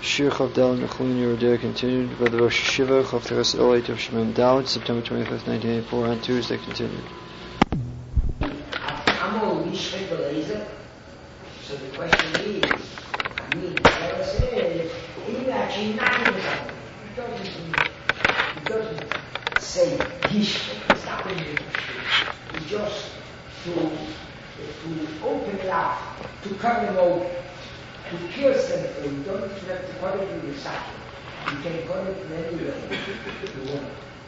Shir Chavdal Mechlin Yerodea continued by the Rosh Hashiva Chavteres Elait of Shemem Dalit, September 25th, 1984, on Tuesday continued. So the question is, Sarah says, he's actually not in the Bible. He doesn't say Yishvei. It's not in the Bible. It's just to open it up, to cut them open, to pierce them through. You don't have to cut it with the socket. You can cut it in any way you want.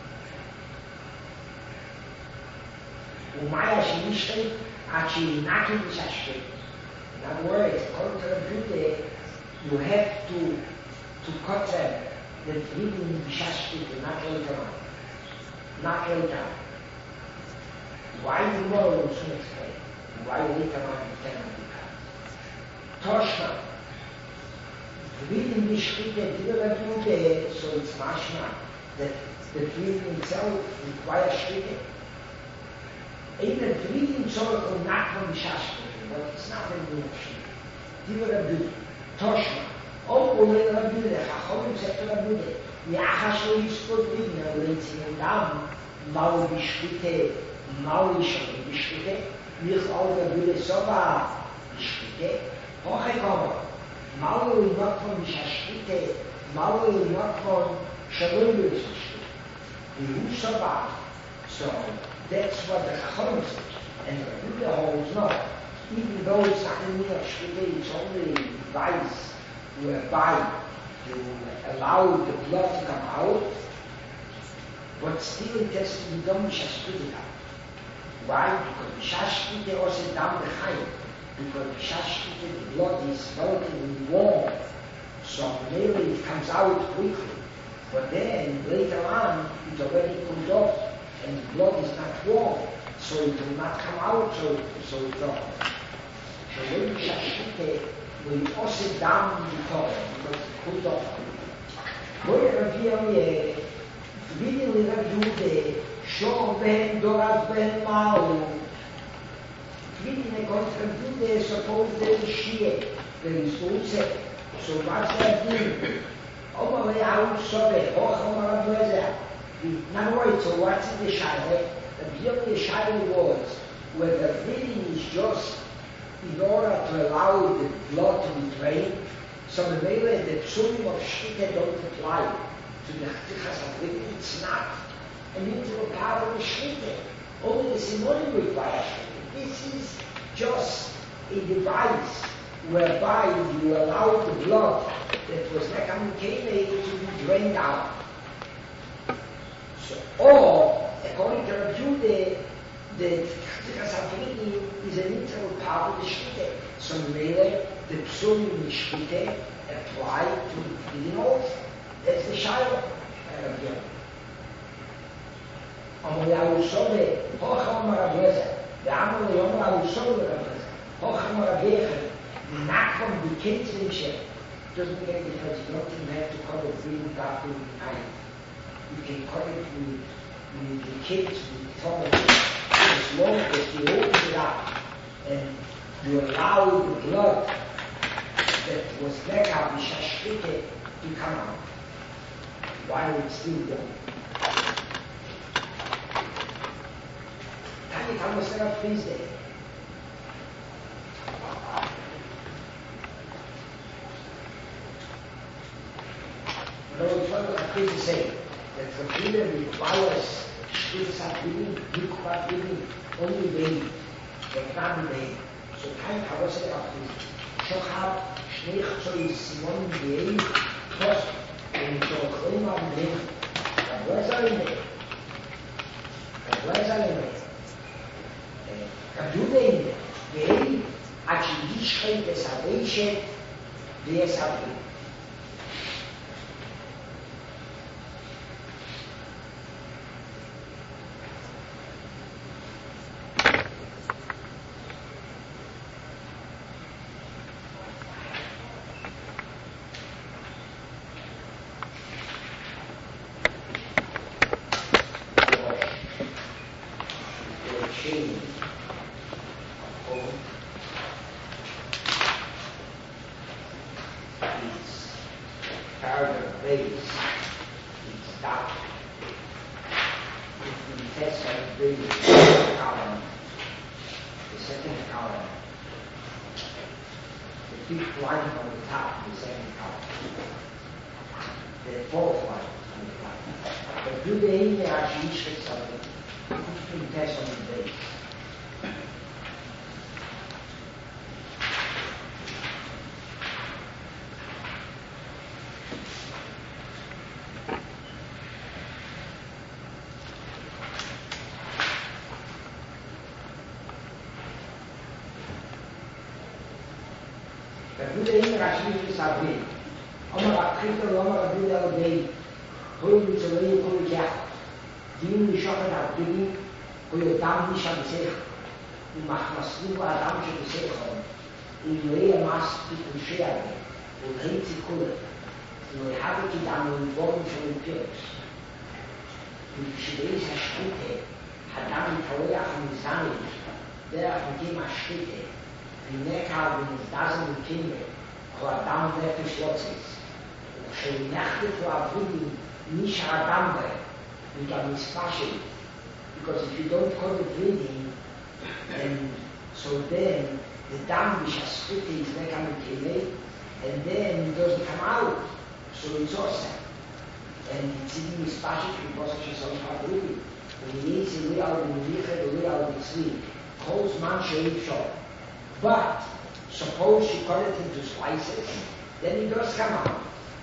Umaya Shemishvei, actually not in the Shashvei. In other words, according to the Buddha, you have to cut them, the reading in the Shashvei, not later on. Not later on. Why tomorrow will soon explain? Why later on you cannot be cut? Toshma. Reading the Shkita didn't do that, so it's mashma that the reading itself requires Shkita. Even the reading sort of not from the Shashkita, but it's not in the Shkita. Didn't do Toshma. Oh, we don't do that. Chachamim said to do that. Yachash lo yispod reading, and we're sitting down. Mau bishkite, mau yishon bishkite. Mich all the Buddha soba bishkite. Hoche koma. Mau not from bishashkite. Mau not from shalom bishkite. Who soba. So that's what the Chachamim said. And the Buddha holds not. Even though it's not in the Shkite, it's only advice whereby you allow the blood to come out, but still it has to be done Shashkita. Why? Because Shashkita also down the high. Because Shashkita, the blood is relatively warm, so maybe it comes out quickly. But then later on, it already cooled off, and the blood is not warm, so it will not come out so it's not. So when Shashkita will also down the top, because it's cooled off. Boy, Rabbi reading with Rabbi Shor ben Dorat ben Mao. Reading according to Rabbi suppose there is Shia, there is Ulse. So what's that doing? Omar Le'ahu Sobe, Och Omar Ablezer. In other words, so what's in the Shaila? The Shaila was where the reading is just in order to allow the blood to be drained, so the psulim of Shkita don't apply to the Chtichas of reading. It's not an integral part of the Shkita. Only the Simonim requires Shkita. This is just a device whereby you allow the blood that was Nekamikene to be drained out. So, or, according to Rabbi the Chtichas of reading is an integral part of the Shkita. So the psulim in Shkita apply to reading also. That's the Shaila. Amar Yahu Sobe, Hoch Amar Ablezer. The Amar Yahu Sobe Ablezer. Hoch Amar Ablezer. Not from the kids in Shkita. Doesn't make any difference. You don't even have to cut it reading after the time. You can cut it with the kids, with the tongue. As long as you open it up and you allow the blood that was Mecca B'Shashkite to come out while it's still young. Tanya, come and set up please there. What I was trying to say that for Buddha requires Shkita reading, Yukvat reading, only baby, but not the baby. So Tanya, come and set up please. Shochab, Shnei Chzoy, Simon, Be'ei, Tost, and Tochrim Abdin. Kablazalim. Kabludein, Be'ei, Achidishchet, Esaveishet, Ve'esavim. second color. The fifth line on the top, the second color. The fourth line on the top. But do the Amy actually shifts on the 15 tests on the base. Everything actually is a way. Omar Akita, Omar Abdullah Day, who is a way for the cat. Dean the shot at Abdullah, who you damn Nisha the Sech, who Mahmaslu Adam should say home. In way a mass people share, who hates the color, who have it down in born from the pills. Who she is a shkute, had done it for a from his damage, there became a shkute. ונקע ונזדזן וקימל, הוא אדם נפש יוצץ. וכשנחת הוא עבודי, ניש האדם בהם, וגם מספשי. Because if you don't call it breathing, and so then the dam which has split is nekam and and then it doesn't come out, so it's awesome. And it's even mispashi because it's on Havruvi. When he eats the way out of the Micha, the way out of the sleep, calls man she'if shor. But suppose you cut it into slices, then it does come out.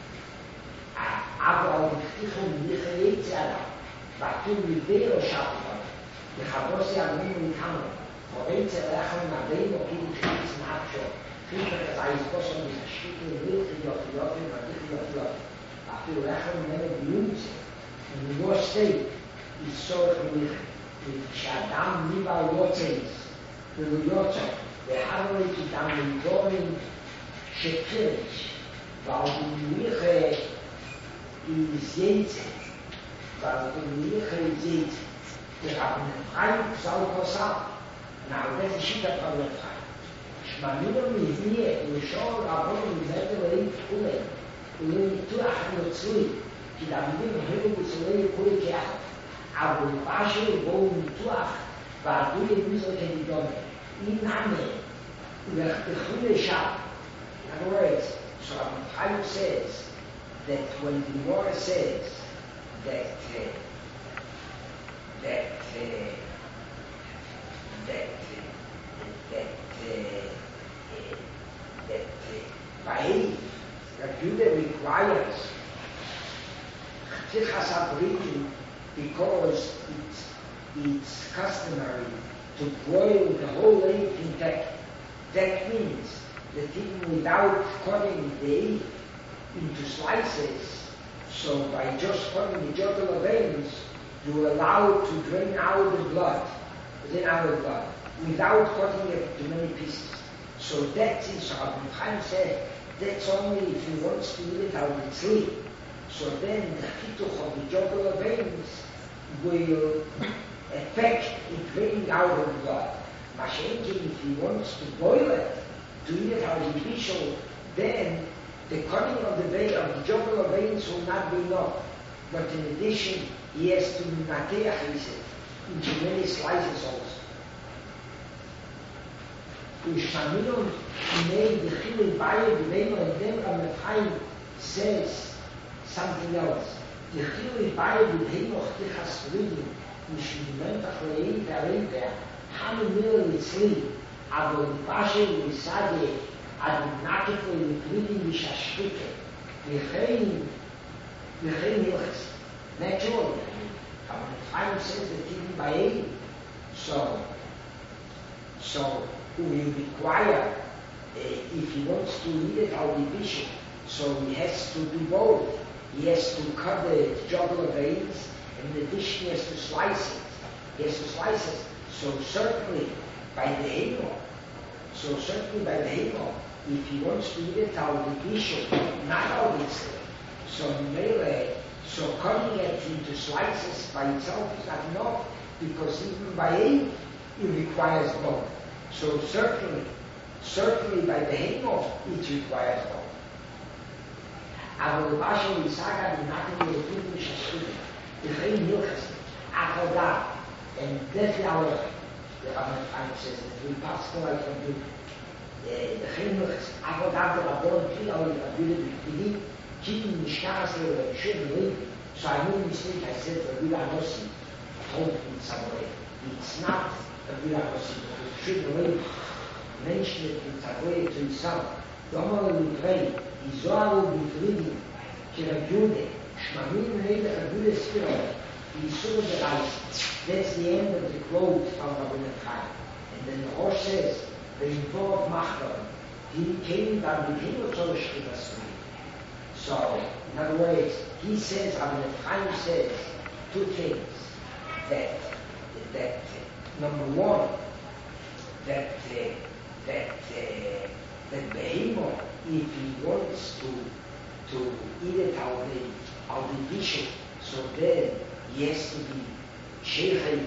Aber ich nicht jetzt aber du mit der schaffen. Ich habe das ja nicht in kann. Aber wenn sie lachen nach dem und ich schießen hat schon. Ich weiß was so ein Stück wirklich auf die Leute und die Leute. Ach du lachen mit Blues. Und nur steht ist so mit Shadam lieber Lotzens. Für Lotzens. והרוי איתם לדורים שפרש, weil die Miche ist jetzt, weil die Miche ist jetzt, wir haben einen freien Psalmosab, na, das ist nicht der Fall der Frei. Schmamino mit mir, und schon rabon mit Zettel Kulen, und in die Tuach nur zu, die da mit dem Himmel bis zu Leih Kulen gehabt, aber die Pasche, wo in die Tuach, war du in dieser Kendidome. In the Chule in other words, so Chaim says that when the Gemara says that Judah requires Tichas breathing because it's customary to boil the whole egg intact. That means that even without cutting the egg into slices, so by just cutting the jugular veins, you allow it to drain out the blood, within our blood, without cutting it to many pieces. So that is how Chaim said, that's only if he wants to eat it out of sleep. So then the chituch of the jugular veins will affect it draining out of the blood. Mashenki, if he wants to boil it, to eat it out of the bishul, then the cutting of the vein of the jugular veins will not be enough. But in addition, he has to nateach it into many slices also. Ushaminum made the chilin bayer the name of them Ramachayim says something else. The chilin bayer the name of Tichas reading. משמעון אחרי והרגע, הממיר לצלי, אבל פשע וסדה, עד נקפו לפרידים וששקיקה, וכן הלכס. Naturally, Chaim says that even by aid, so we require, if he wants to eat it, our division, so he has to do both. He has to cut the jugular veins, and in addition, he has to slice it. He has to slice it. So certainly by the halo, if he wants to eat it, our division, not obviously. So cutting it into slices by itself is not enough, because even by aid, it requires both. So certainly by the halo, it requires both. אבל בשביל ישאגה נתנו לרפאים מששקים, וכן מלכסים, אחודה, and definitely the Rabbi Chaim says that we pass like from the Chinuch, Avodat Rabon, Kila, Rabbi Bidi, keeping Mishkas, or shouldn't leave. So I made a mistake, I said Rabbi Anossi, told me in some way. It's not Rabbi Anossi, but it shouldn't leave. Mention it in some way to himself. Domal will pray, Izoar will be fleeting, Kirajude, Shmamim Reida Rabude Spiro, Yisur the Reis. That's the end of the quote from Rabbi Chaim. And then the Rosh says, the involved Machbar, he came down the Himmel to the Shkivas. So, in other words, he says, Rabbi Chaim says two things. That number one, that Behemoth, if he wants to eat it out the bishop, so then he has to be Sheikh,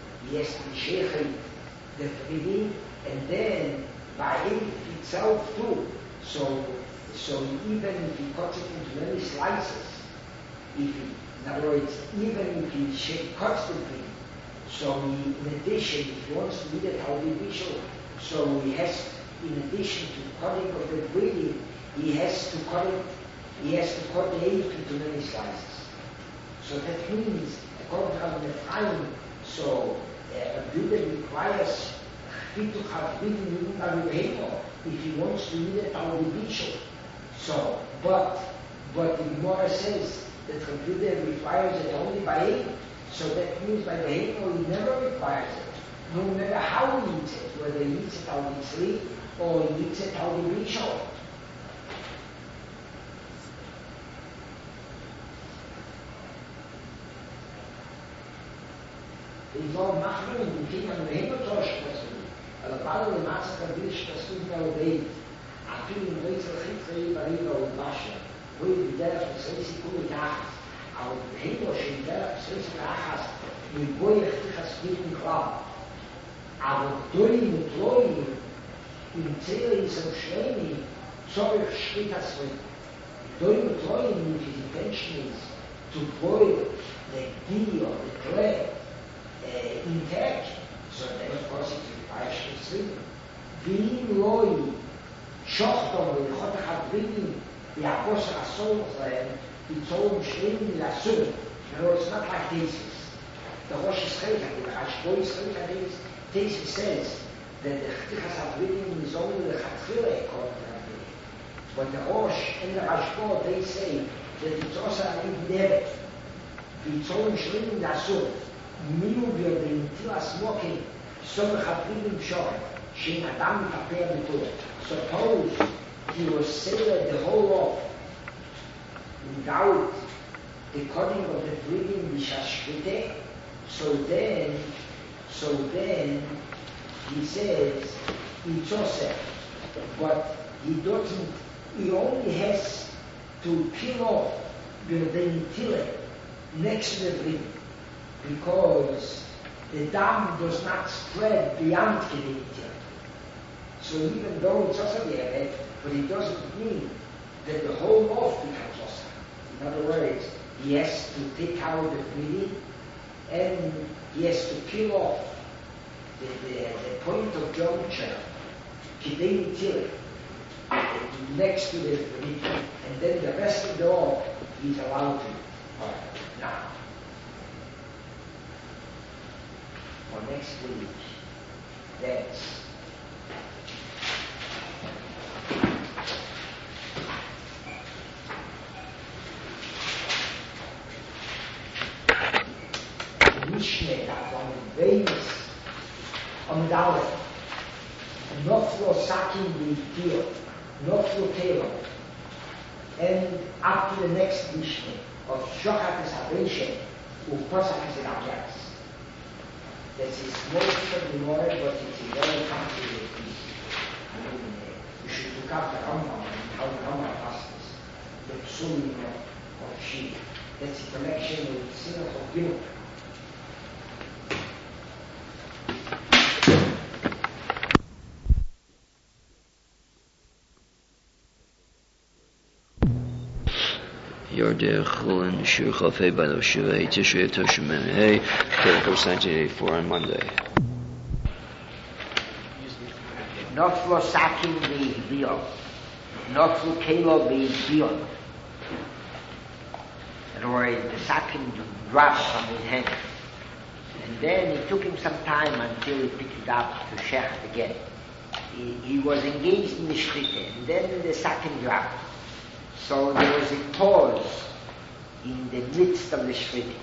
the feeding, and then by it itself too. So even if he cuts it into many slices, in other words, even if he cuts the thing, so in addition, if he wants to eat it how we wish, so he has, in addition to cutting of the breeding, he has to cut the egg into many slices. So that means, according to Rabbi Chaim, so a builder requires to have breeding if he wants to eat it how we wish. So, but the Gemara says that the builder requires it only by egg. So that means by the Hegel he never requires it, no matter how he eats it, whether he eats it out of sleep or he eats it out of ritual. He's all machmir in the kingdom of the Hegel Tosh Pasui. A Palo de Masa Kabish Pasui Galbeit, a few in Weizel Chitzei Bariva or Basha, where the death of Seisi Kulikachas. Aber Hegel schon der Seisi Kachas, die Boye Chichas Bitten Klau. Aber Doim und Loim, im Zele is am Schleimi, Zorich Schritas Ring. Doim und Loim, if his intention is to boil the ghee or the clay intact, so then of course it requires to sleep. V'im Loim, Shochtom, V'chot HaBridim, V'Apos HaSol Zayim, it's all Shleimi Lasur. No, it's not like this. The Rosh Hashanah, the Hashboi Hashanah, this says that the Chtichas HaBridim is only the Chatchile according to HaBridim. But the Rosh and the Hashboi, they say that it's also an Ibneret. It's all Shleimi Lasur. Miu v'yodin tilas mokin, so the HaBridim Shoch, Shem Adam Taper Mitur. Suppose he was sailed the whole law without the cutting of the breeding Bishashvite, so then he says it's also, but he only has to peel off the nitile next to the breeding, because the dam does not spread beyond the nitile. So even though it's also there, but it doesn't mean that the whole loaf becomes also. In other words, he has to take out the breeding and he has to peel off the point of juncture, kidei till, next to the breeding, and then the rest of the off he's allowed to. Now, for next week, that's Mishneh, on the Veins, on the Dalet, Noflo Sakin B'Yitio, Noflo Teva, and up to the next Mishneh of Shochat Esaveshe, Uposach Esaveshe. That's his most of the word, but it's a very complicated piece. You should look up the Rambam and how the Rambam does this. The Psulim of Shia. That's a connection with the sinners of Gimel. Yardei Chulin Shir Chafei by the Shivei Tishrei Toshimim Hey, 1984 on Monday. Noflo sakin v'ihbion. Noflo kelo v'ihbion. In other words, the sakin dropped from his hand. And then it took him some time until he picked it up to shecht again. He was engaged in the shchita, and then the sakin dropped. So there was a pause in the midst of the shchita.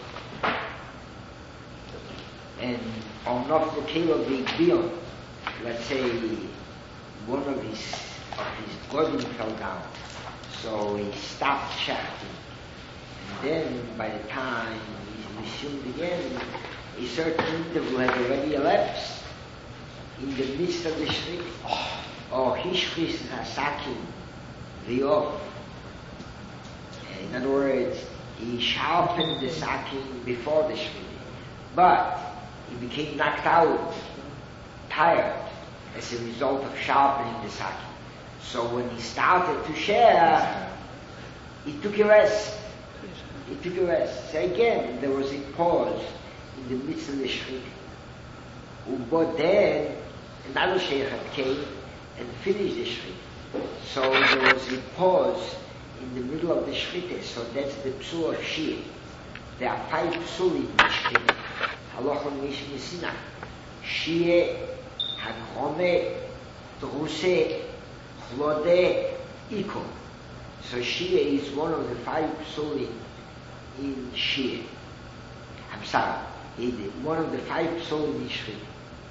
And on Noflo kelo v'ihbion, let's say one of his godim fell down, so he stopped shechting. And then by the time he resumed again, a certain interval had already elapsed in the midst of the shrit. Or hishchis hasakin v'yof. In other words, he sharpened the sakin before the shrit, but he became knocked out, tired, as a result of sharpening the sakin. So when he started to share, he took a rest. So again, there was a pause in the midst of the shrit. But then another sheikh came and finished the shrit. So there was a pause in the middle of the shrit. So that's the psul of Shia. There are 5 psul in the shrit. Halacha Mishnah. Shia, Hakrome, Druse, Chlode, Iko. So Shia is one of the 5 psulim in Shia. I'm sorry, one of the 5 psulim in Shia.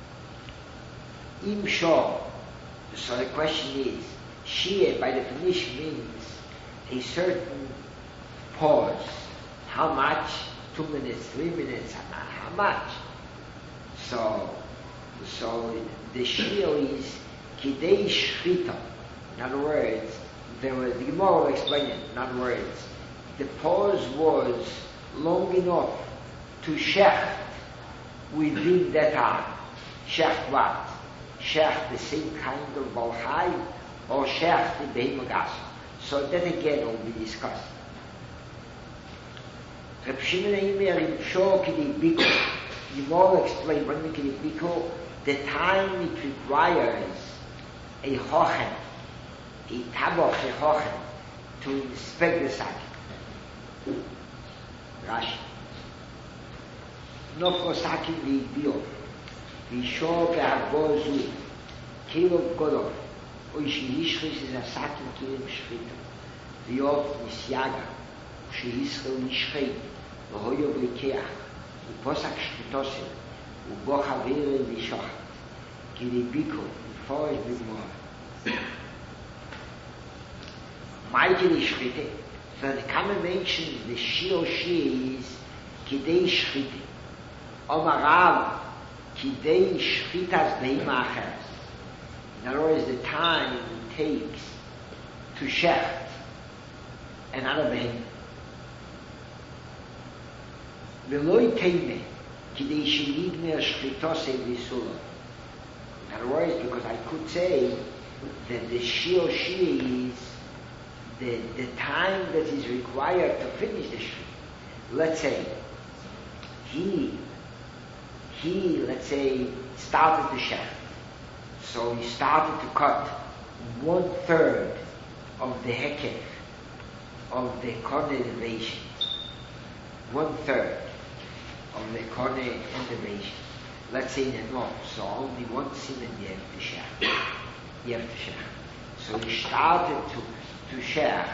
Im Shor. So the question is, Shia by definition means a certain pause. How much? 2 minutes, 3 minutes, how much? So the Shia is Kidei Shchita. In other words, the Gemara will explain it. In other words, the pause was long enough to shecht within that time. Shecht what? Shecht the same kind of balchai, or shecht the behemogas. So that again will be discussed. Reb Shimon Eimer in Shor Kidei Biko. Gemara will explain when we Kidei Biko, the time it requires a hochem, a taboch, a hochem, to inspect the sakin. Rashi. Noflo sakin v'ihbion, v'shor be'argozu, kilov godov, oy sheyishchis is a sakin kilim shchita, v'yof nisyaga, sheyischel nishchei, v'hoyo v'likeach, u'posak shchitosim, u'bo chavere v'shochat, Kidei Biko, v'forish b'gmor. Mighty Shchite. So the common mention, the Shio Shi is Kidei Shchite. Omar Rav, Kidei Shchitas Behima Acheres. In other words, the time it takes to shecht another behima. Veloi Teime, Kidei Shilidme Shchitose V'Sula. In other words, because I could say that the Shio Shi is the time that is required to finish the shri. Let's say he let's say started to shecht. So he started to cut 1/3 of the hekef of the kone elevation. 1/3 of the kone elevation. Let's say in a north, so only 1 siman you have to shecht. So he started to shecht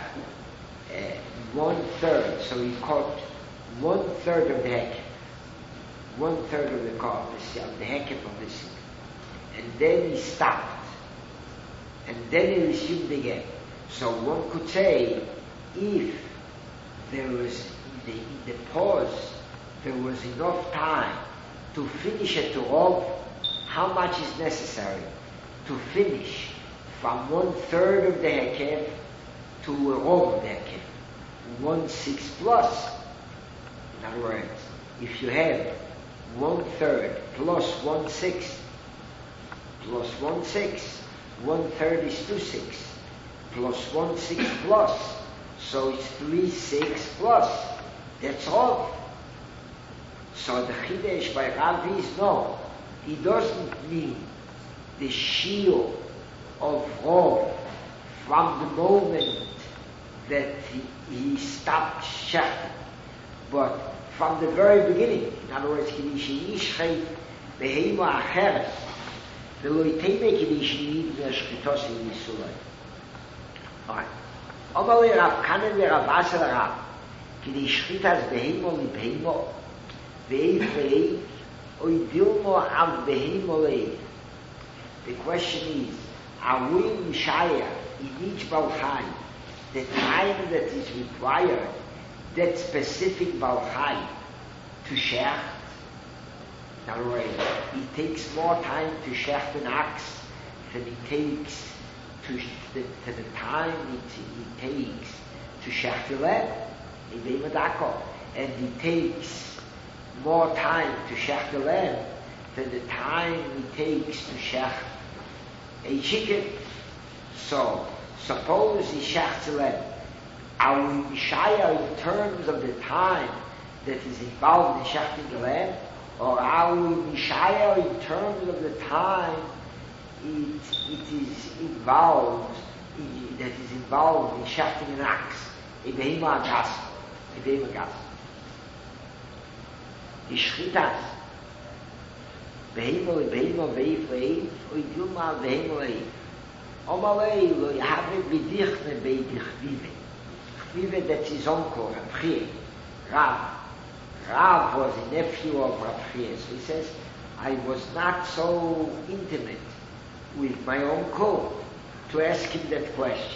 1/3, so he cut 1/3 of the hekef, 1/3 of the car, of the hekef of the siman. And then he stopped, and then he resumed again. So one could say, if there was in the pause, there was enough time to finish it to all, how much is necessary to finish from 1/3 of the hekef to all of the hekef? 1/6 plus. In other words, if you have 1/3 plus 1/6 plus 1/6, 1/3 is 2/6 plus 1/6 plus, so it's 3/6 plus. That's all. So the Chidesh by Rav is no, he doesn't mean the shiur of Rov from the moment that he stopped shechting. But from the very beginning, in other words, Kiddushi Yishchei Behema Acheres, the Loiteme Kiddushi Yid Shchitos in Yisulay. Alright. Omale Rav Kanen ve Rav Asel Rav, Kiddushi Shchitas Behema li Behema, Ve'ev Ve'ev, Oy Dilmo Av Behema Le'ev. The question is, are we Mishaya in each Baal Chai, the time that is required, that specific Baal Chai to shecht? In other words, it takes more time to shecht an ox than it takes to the time it takes to shecht a lamb, a behemadako, and it takes more time to shecht a lamb than the time it takes to shecht a chicken. So, suppose he shechts a lamb. Are we Mishaya in terms of the time that is involved in shechting the lamb? Or are we Mishaya in terms of the time it is involved, that is involved in shechting an ox, a behema gas, a behema gas? The shchitas, behema le behema veif leif, or dilma behema leif. Omalei lo yahaved bidichne beidich vive. Vive that's his uncle, Rav Chiya, Rav. Rav was a nephew of Rav Chiya. So he says, I was not so intimate with my uncle to ask him that question.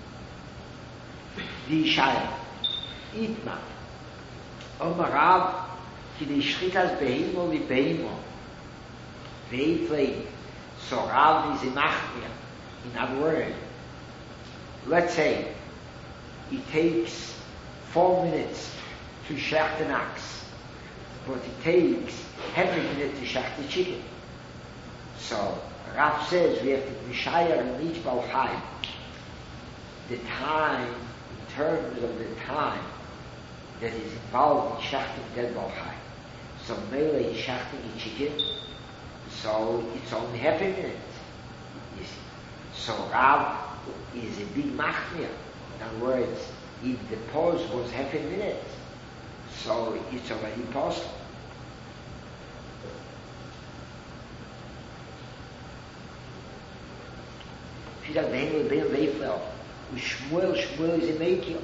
The Yishaya, Itma, Omar Rav, ki the shchitas behemo li behemo, ve'iflei. So Rav is a machmir. In other words, let's say it takes 4 minutes to shecht an ox, but it takes half a minute to shecht the chicken. So Rav says we have to Mishaya in each Baal Chai the time, in terms of the time that is involved in shechting that Baal Chai. So Mele is shechting a chicken, so it's only half a minute, you see. So Rav is a big machmir. In other words, if the pause was half a minute, so it's already possible. Shmuel is a maker.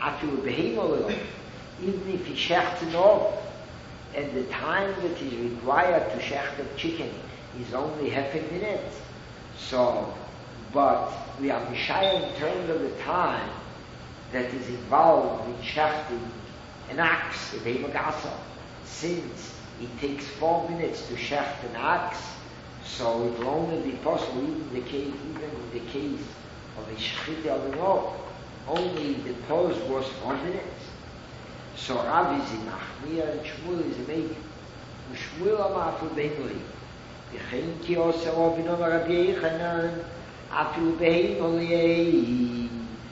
Even if he shechts an off, and the time that is required to shecht a chicken is only half a minute, so, but we are Mishaya in terms of the time that is involved in shechting an ox, a behemagasa. Since it takes 4 minutes to shecht an ox, so it will only be possible even in the case of a shechita of an ox. Only the pause was 4 minutes. So Rav is in Achmir and Shmuel is a maker. Shmuel amar for Bengali. V'chein ki osa Rabbeinu Rabbi Yechanan afilu behemolei.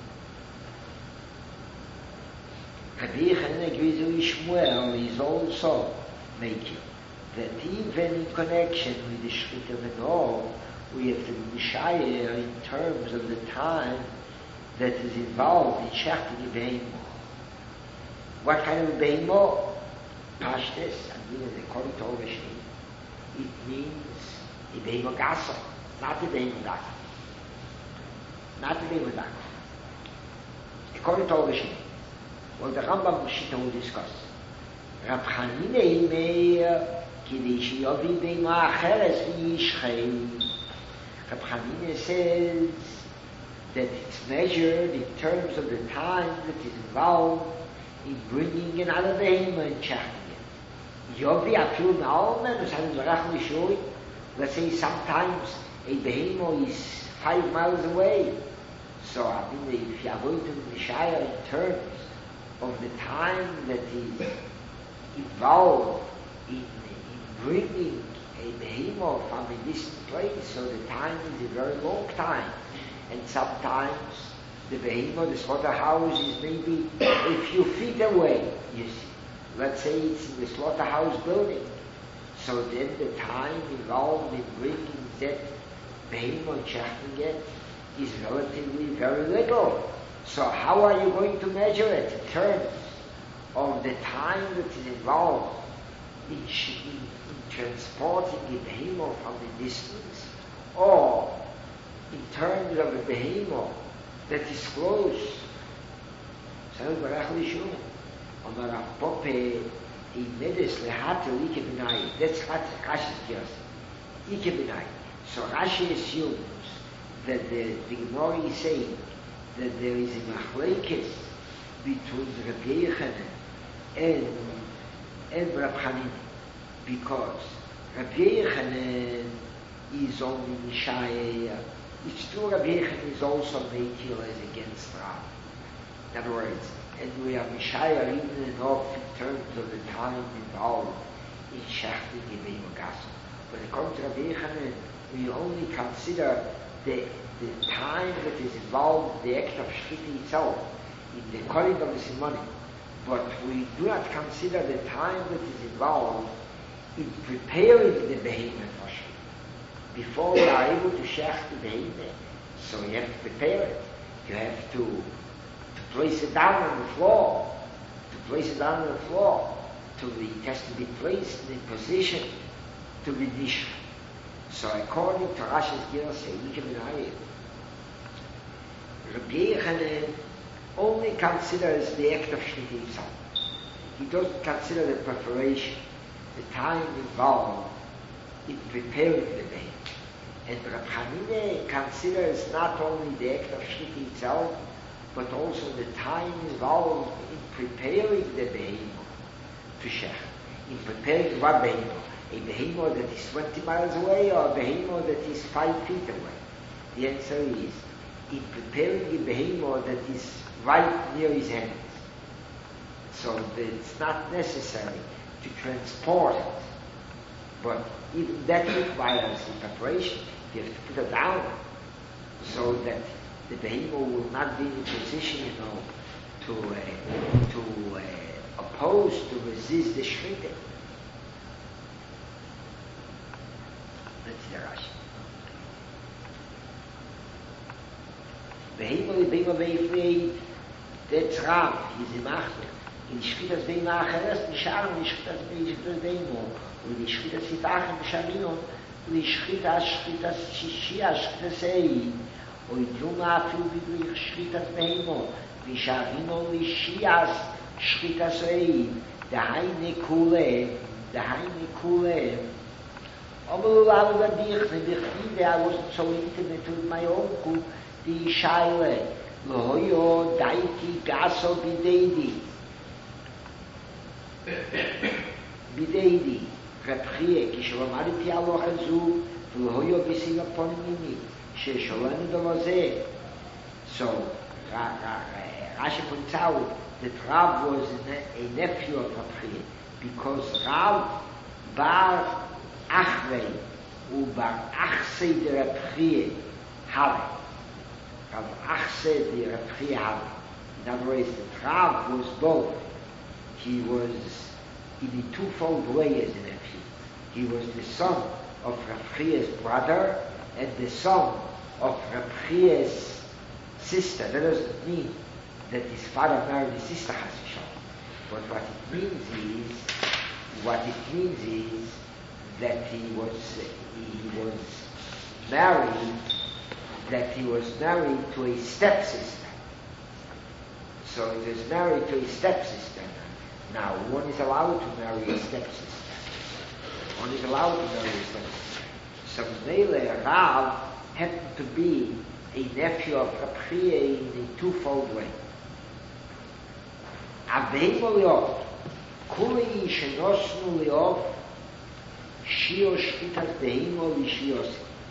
Rabbi Yechanan agrees with Shmuel is also making that even in connection with the Shechita of an ox, we have to be Mishaya in terms of the time that is involved in shechting a behemo. What kind of behemo? Pashtes, I mean, according to Oveshni, it means a behemo gasa, not a behemo daka. Not a behemo daka. According to Oveshni, well, the Rambam Shita will discuss. Rav Chanina Meir, Kideshi Yovi behemo acheres v'yishchei. Rav Chanina says that it's measured in terms of the time that is involved in bringing another behemah and shechting it. Yovi afilu ma'almen, let's say sometimes a behemah is 5 miles away. So I mean, if you are going to Mishaya in terms of the time that is involved in bringing a behemoth from a distant place, so the time is a very long time. And sometimes the behemoth, the slaughterhouse, is maybe a few feet away, you see. Let's say it's in the slaughterhouse building. So then the time involved in bringing that Behemoth Shechtingen is relatively very little. So how are you going to measure it in terms of the time that is involved in transporting a behemoth from the distance, or in terms of a behemoth that is close? Amar Pope immediately had to like benai. That's what Rashi just. Like benai. So Rashi assumes that the Gemara is saying that there is a machlekes between Rabbi Yochanan and Rab Chanina, because Rabbi Yochanan is only Mishaya. It's true Rabbi Yochanan is also Meitil as against Rab. In other words, and we are Mishaya even enough in terms of the time involved in Shachting Yevei Magasu. But according to Rabbi Yochanan, we only consider the time that is involved in the act of Shchita itself, in the calling of the Simonim. But we do not consider the time that is involved in preparing the behemoth for Shchita. Before we are able to shech the behemoth, so you have to prepare it. You have to place it down on the floor. It has to be placed in a position to be nishra. So according to Rashi's Girsa, Rabbi Yochanan only considers the act of Shchita itself. He doesn't consider the preparation, the time involved in preparing the behemoth. And Rab Chanina considers not only the act of Shchita itself, but also the time involved in preparing the behemoth to shech. In preparing what behemoth? A behemoth that is 20 miles away, or a behemoth that is 5 feet away? The answer is, in preparing a behemoth that is right near his hands. So it's not necessary to transport it. But even that requires a preparation. You have to put it down so that the behemoth will not be in a position, to oppose, to resist the shrinking. That's the Rashi. Behemoth veifrei, that's Rav, he's a machmer. In Shchitas Beimach nishar, in Shchitas Beimo, in Shchitas Hitachem Shamino, in Shchitas Shishia, Shchitas Ei, or in Luma Afiu Bidrich Shchitas Beimo, Vishavino Lishias, Shchitas Ei, the Haine Kule, Omulalu Gadich, the Bichide, I wasn't so intimate with my uncle, the Shaile, Lohoyo, Daiki, Gaso, Bideidi, Rapchie, Kishalomari Pialo Hazu, Lohoyo Bising upon Mimi, Shesholani Doloze. So, Rashi points out that Rav was a nephew of Rapchie, because Rav bar Achrei, Ubar Achse de Rapchie, Hale. Rav Achse de Rapchie Hale. In other words, that Rav was both. He was in a twofold way as a nephew. He was the son of Rapchie's brother and the son of Rapchie's sister. That doesn't mean that his father married his sister Hasishon. But what it means is that he was married to a stepsister. So he was married to a stepsister. Now, one is allowed to marry a stepsister. So Mele Rav happened to be a nephew of Rapchie in a twofold way. Aveimo liov, kulei shenosnu liov, shio shchitas beheimo lishios.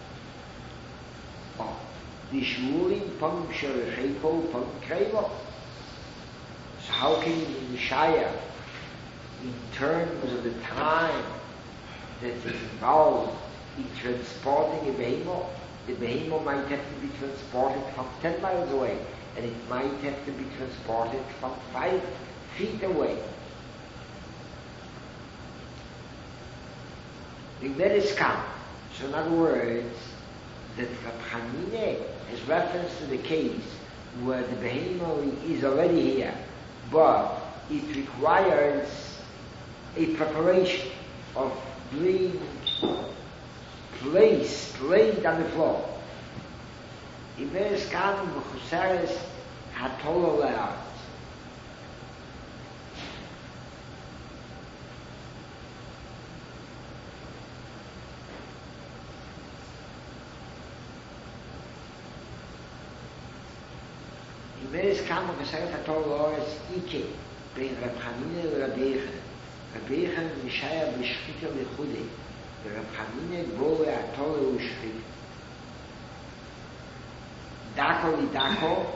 Lishmurim pam sherechepo pam krevo. So how can you be Mishaya in terms of the time that is involved in transporting a behemoth? The behemoth might have to be transported from 10 miles away, and it might have to be transported from 5 feet away. The Medes come. So in other words, that Rab Chanina is reference to the case where the behemoth is already here, but it requires a preparation of being laid on the floor. Iberes kan v'chuseres hatolo le'aretz. Iberes kan v'chuseres hatolo le'aretz ike bein Rab Chanina u'Rab Yochanan. Rab Yochanan mishaya b'shchita l'chudei. Rab Chanina bo le'atolo u'shchita. Dako li dako,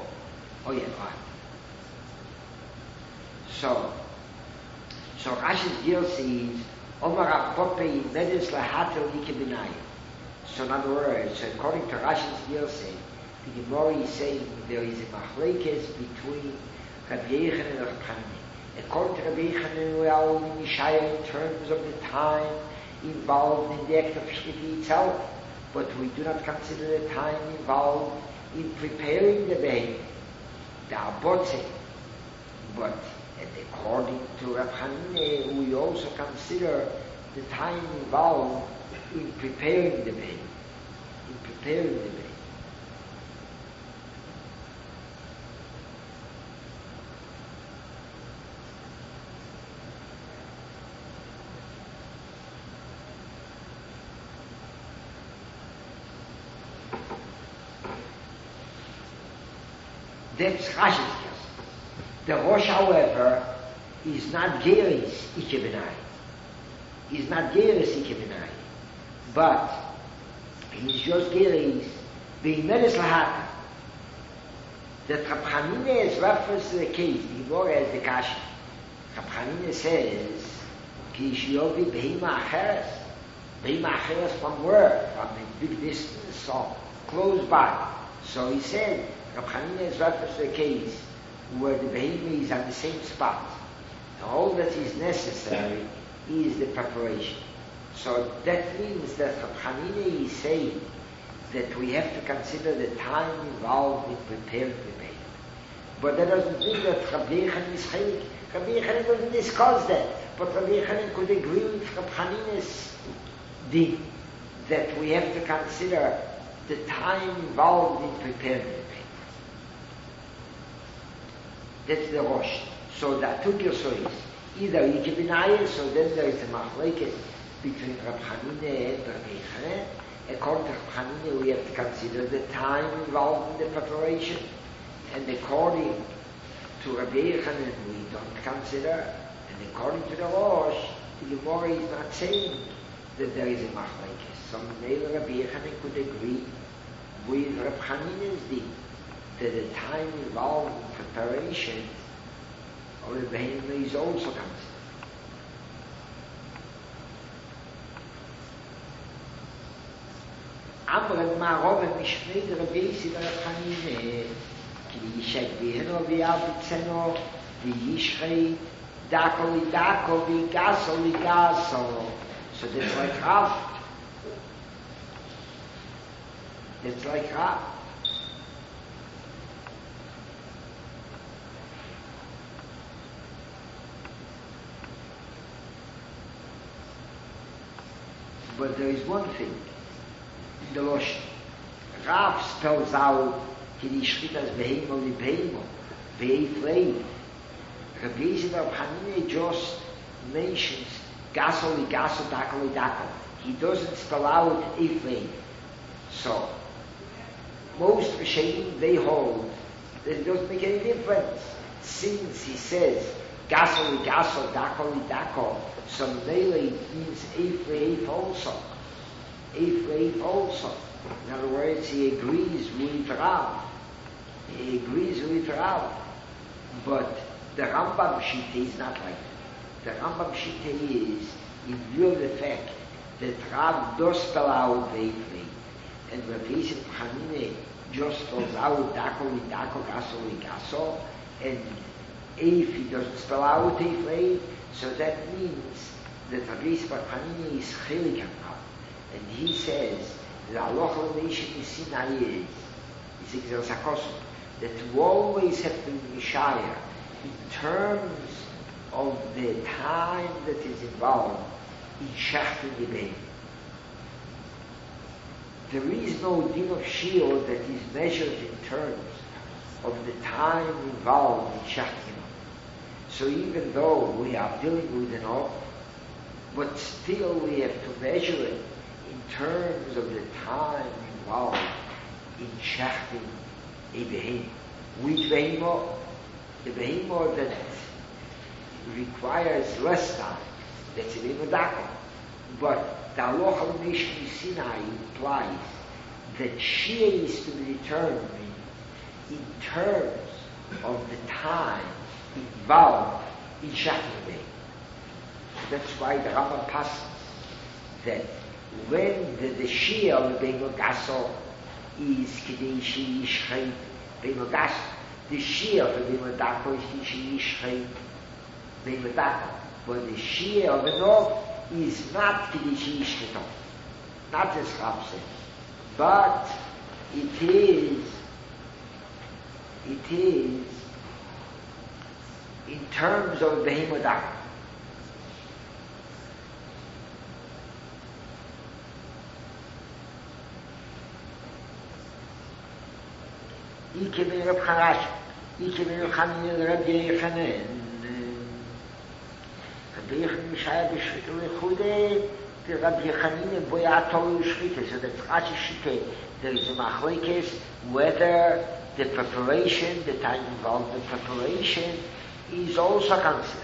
So Rashi's deal says, Omar Apope Medis Lahatel Ike Benayim. So in other words, according to Rashi's deal say, the Gemara is saying there is a machlekes between Rabbi Yochanan and Rab Chanina. According to Rabbi Yochanan, we are only Mishaya in terms of the time involved in the act of Shkita itself, but we do not consider the time involved in preparing the behemoth, the abotze. But according to Rab Chanina, we also consider the time involved in preparing the behemoth. That's Rashi's case. The Rosh, however, is not Geris Ike Benai. He's not Geris Ike Benai. But he's just Geris Beimeres Lahata. That Rab Chanina is reference to the case, the Gemara as the Kashi. Rab Chanina says, Ki Shiovi Behima Acheres. Behima Acheres from where? From a big distance, so close by. So he said, Rab Chanina is reference to a case where the behemoth is on the same spot. And all that is necessary is the preparation. So that means that Rab Chanina is saying that we have to consider the time involved in preparing the behemoth. But that doesn't mean that Rabbi Yochanan is chaylik. Rabbi Yochanan doesn't discuss that. But Rabbi Yochanan could agree with Rab Chanina's din that we have to consider the time involved in preparing the behemoth. That's the Rosh. So that took your choice. Either Ike Benayim, so then there is a machlekes between Rab Chanina and Rabbi Yochanan. According to Rab Chanina, we have to consider the time involved in the preparation. And according to Rabbi Yochanan, we don't consider. And according to the Rosh, the Gemara is not saying that there is a machlekes. So maybe Rabbi Yochanan could agree with Rab Chanina's din that the time involved in preparation of the behemoth is also considered. Amr Ma'arov and Mishnei the Rabbi Yisi Rab Chanina ki yishek biheno v'yabitzeno v'yishrei dako lidako v'gaso ligaso. So that's like Rav. That's like Rav. But there is one thing in the Rosh. Rav spells out Kili Shchitas Behemo Li Behemo Ve'eflei. Rabbi Yisi Rab Chanina just mentions Gaso Li Gaso Dako Li Dako. He doesn't spell out Eflei. So most Rishonim they hold that it doesn't make any difference since he says Gaso Li Gaso Dako Li Dako. So Mele means Eif also. Eif also. In other words, he agrees with Rav. He agrees with Rav. But the Rambam Shita is not like that. The Rambam Shita is, in view of the fact that Rav does spell out Eif, and Rabbi Yisi Chanina just spells out Dako li Dako, Gaso li Gaso, and Eif he doesn't spell out Eif, so that means that Rabbi Yisi Chanina is chilik on Rav. And he says The halacha nation Sinai is exactly that you always have to be Messiah in terms of the time that is involved in Shachtin Yibei. There is no din of Shiur that is measured in terms of the time involved in Shachtin. So even though we are dealing with an oath, but still we have to measure it in terms of the time involved in Shachtin a Behemah. With Behemah, the Behemah that requires less time, that's a Behemah Daka. But the halacha l'meishim Sinai implies that Shia is to be determined in terms of the time involved in Shachtin Day. That's why the Rambam passes that when the Shia of the Behemah Gaso is Kedei She'yishchei Behemah Gaso, the Shia of the Behemah Dako is She'yishchei Behemah Dako. But the Shia of the Nov is not Kedei She'yishchei, not as Rav says, but it is in terms of Behemah Dako. Ich bin Reb Charash, ich bin Reb Chanin, Reb Yechanan. Reb Yechanan Mishaya b'Shvita Lechude, the Reb Yechanan Boyato Shvita. So that's Rashi Shite. There is a machlokes whether the preparation, the time involved in preparation, is also considered.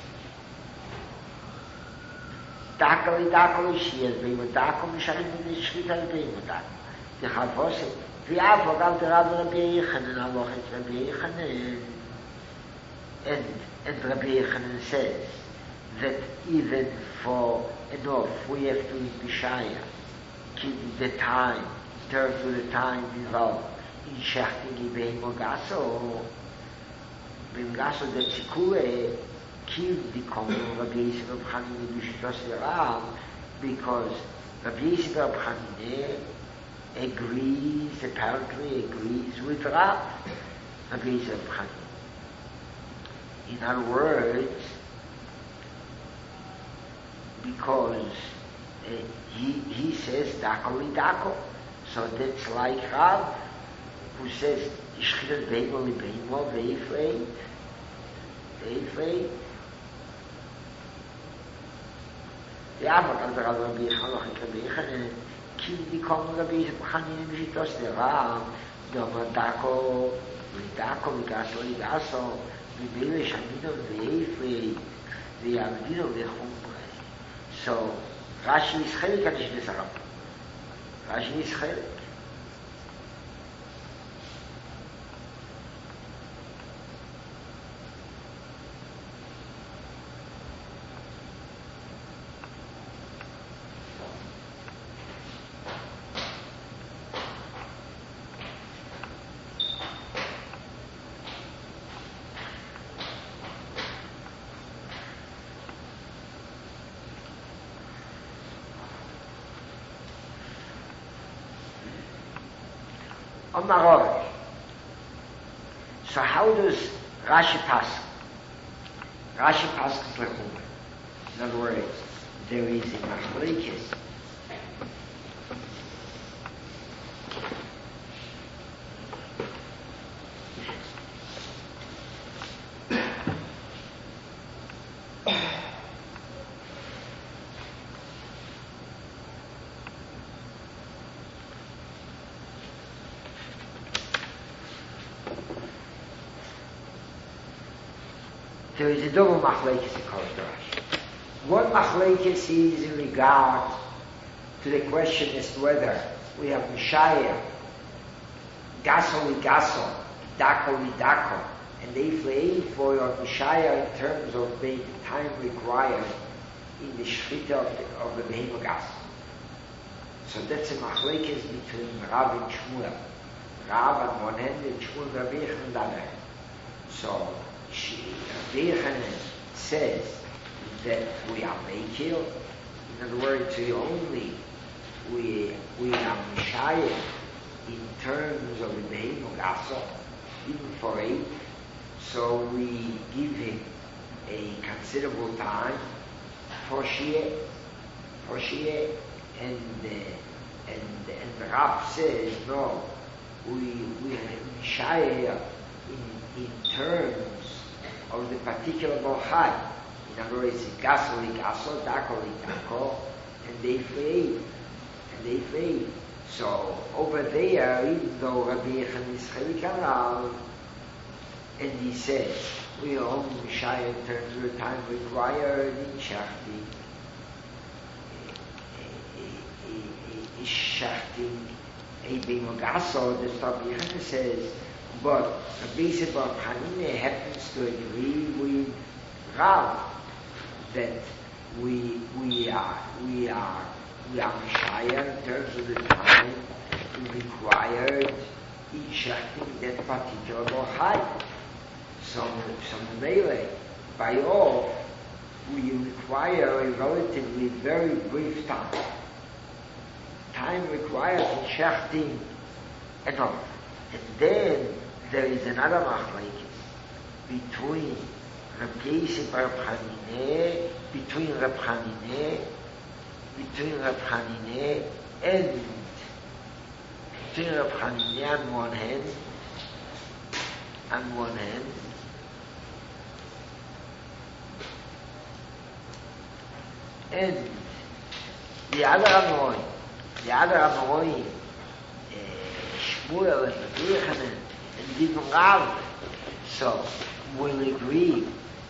Dakali Dakali Shiyas Behemah Dako Mishayim Shvita Behemah Dako. The Chavoseh. The Avog al the Rabbi Yechanan, Allah is Rabbi Yechanan, and Rabbi Yechanan says that even for enough we have to be Bishaya, keep the time, in terms of the time involved in Shachtin Behemah Gaso. Behemah Gaso that Tzikure keep the common Rabbi Yisrael Reb Chanin B'Shittos Ram, because Rabbi Yisrael Reb Chanin apparently agrees with Rav, Rabbi Yisrael Reb Chanin. In other words, because he says Dako li Dako, so that's like Rav, who says Ishchiras Behemah li Behemah ve'ifrei, the Avog al the Rabbi Yechanan, Kim di kommen Rabbi Yisrael Reb Chanin B'Shittos Ram, Doma Dako, Lidako, Ligaso, Ligaso, V'Meile Shamino V'Eifrei, V'Yavdino V'Chumrei. So Rashi is chelik at Shnes Rambam. Rashi is chelik. On Maror. So how does Rashi pass? Rashi passes Lechumah. In other words, there is a machlokes. There is a double machlokes according to Rashi. One machlokes is in regard to the question as to whether we have Mishaya, Gaso li Gaso, Dako li Dako, and Eifle for your Mishaya in terms of the time required in the Shchita of the Behemah Gaso. So that's a machlokes between Rav and Shmuel. Rav on one hand and Shmuel Rabbi Yechanan on the other hand. So Rabbi Yechanan says that we are Meikil. In other words, we only we are Mishayim in terms of the Behemoth Gaso, even for 8. So we give him a considerable time for Shia, and the Rav says no, we Mishayim in terms of the particular Bochai. In other words, Gaso, Dako, and they fade. So over there, even though Rabbi Yechon is Chelik Alav, and he says, we are only Mishayim in terms of the time required in Shachting, a Bimogaso, the Rabbi Yechon says, but Rabbi Yisrael Hanine happens to agree with Rav that we are Mishayim in terms of the time required in Shachting that particular Bochai. So Mele, by all, we require a relatively very brief time. Time required in Shachting and all. And then there is another machlekes between Reb Yosef Reb Hanine, between Reb Hanine on one hand, and the other Amorim, Shmuel and Rabbi Yochanan and Din Rav, so will agree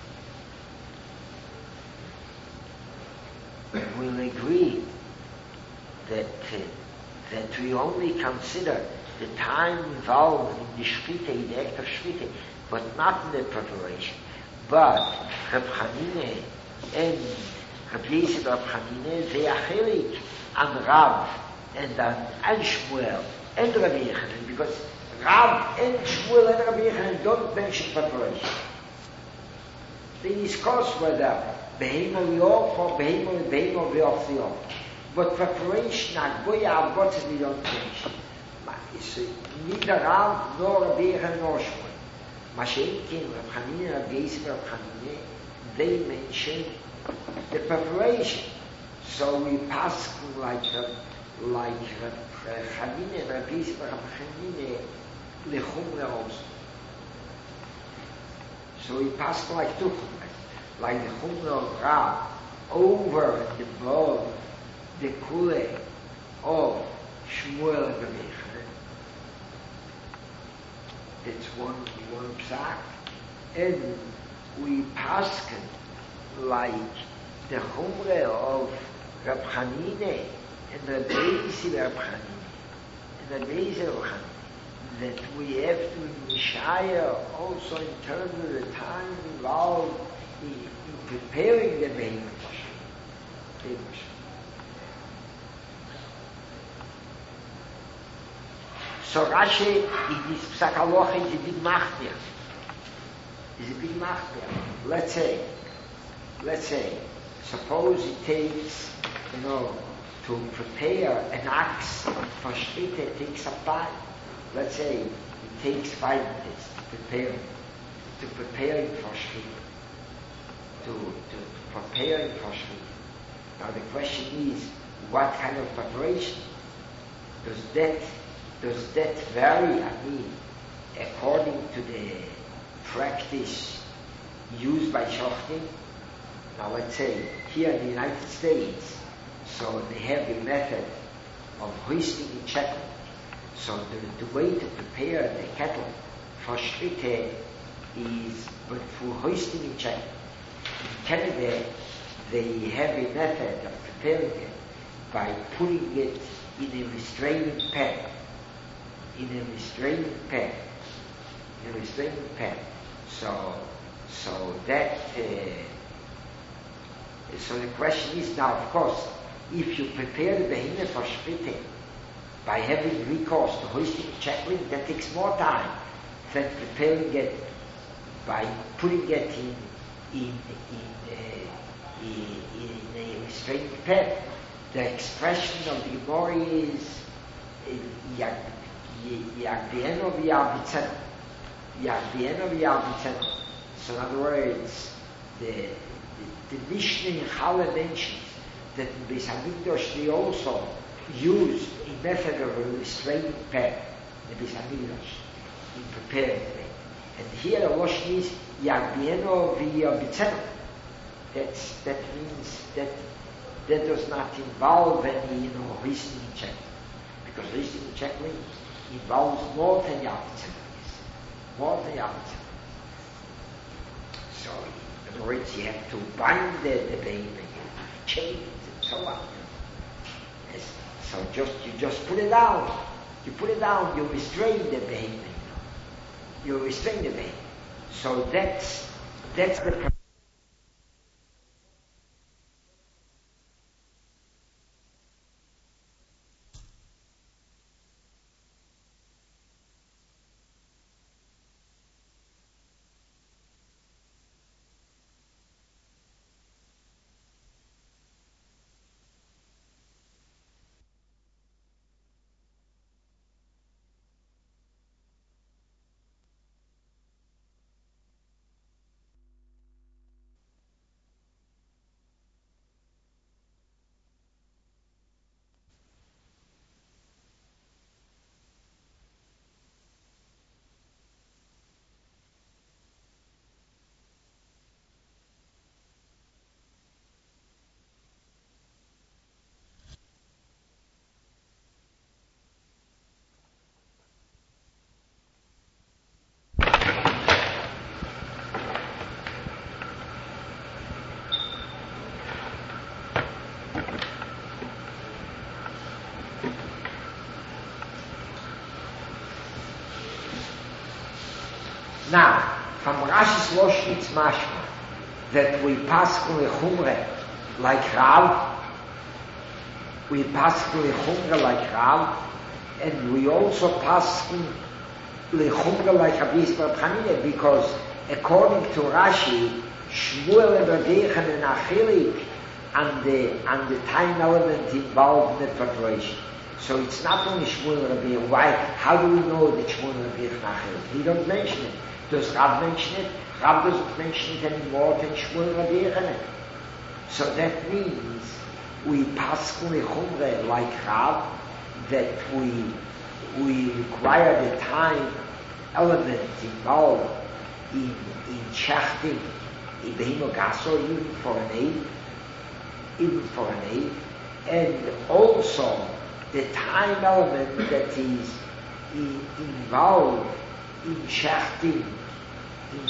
that we only consider the time involved in the Shvita, in the act of Shvita, but not in the preparation. But Reb Hanine and Reb Yosef Reb Hanine, they are chelik on Rav and Shmuel and Rabbi Yochanan, because Rav and Shmuel and Rabbi Yochanan don't mention preparation. They discuss whether Behemo V'Yof or Behemo V'Yof. But preparation, Agboya Avot, we don't mention. It's neither Rav nor Rabbi Yochanan nor Shmuel. Mashenkin, Reb Hanine, Reb Yosef, Reb Hanine, they mention the preparation. So we pass like Reb Hanine, Reb Yosef, Reb Hanine, lechumre also. So we pass like two chumres, like the chumre of Rav over and above the kule of Shmuel and Rabbi Yochanan. It's one psak, and we pasken like the chumre of Reb Hanine and the Beis Reb Hanine and the Beis Reb Hanine, that we have to Mishaya also in terms of the time involved in preparing the Behemoth. So Rashi, in this Psak Halacha, is a big machmir. Let's say, suppose it takes, to prepare an axe for Shvita, it takes some time. Let's say it takes 5 minutes to prepare it for Shvita. To prepare it for Shvita. Now the question is, what kind of preparation? Does that vary? According to the practice used by Shochtim? Now let's say, here in the United States, so they have a method of hoisting a kettle. So the way to prepare the kettle for Shvita is but through hoisting a kettle. In Canada, they have a method of preparing it by putting it in a restraining pan. So the question is now, of course, if you prepare the behemoth for Shvita by having recourse to hoisting a chaplain, that takes more time than preparing it by putting it in a restraining pan. The expression of the Gemara is Yagbieno v'Yarbitzeno. Yagbieno v'Yarbitzeno. So in other words, the Mishnah in Chala mentions that in Beis Hamikdash they also used a method of restraining peh in Beis Hamikdash in preparing it. And here the Lashon is Yagbieno v'Yarbitzeno. That means that does not involve any, reasoning check. Because reasoning check involves more than Yabbitzeno. More than Yabbitzeno. So, in other words, you have to bind the baby, you have to chain it, and so on. Yes. So you just put it down. You put it down, you restrain the baby. You restrain the baby. So that's the Now, from Rashi's Lashon it's mashma that we pass lechumre like Rav, we pass lechumre like Rav, and we also pass lechumre like Rabbi Yisrael Chanina, because according to Rashi, Shmuel and Radechan and Achilik and the time element involved in the preparation. So it's not only Shmuel and Rabbi. Why? How do we know that Shmuel and Rabbi and Achilik? He don't mention it. Does Rav mention it? Rav doesn't mention it anymore than Shmuel and Rabbi Yochanan. So that means we pass lechumre like Rav, that we require the time element involved in shachting, in behimogaso, even for an aid, and also the time element that is involved in shachting, the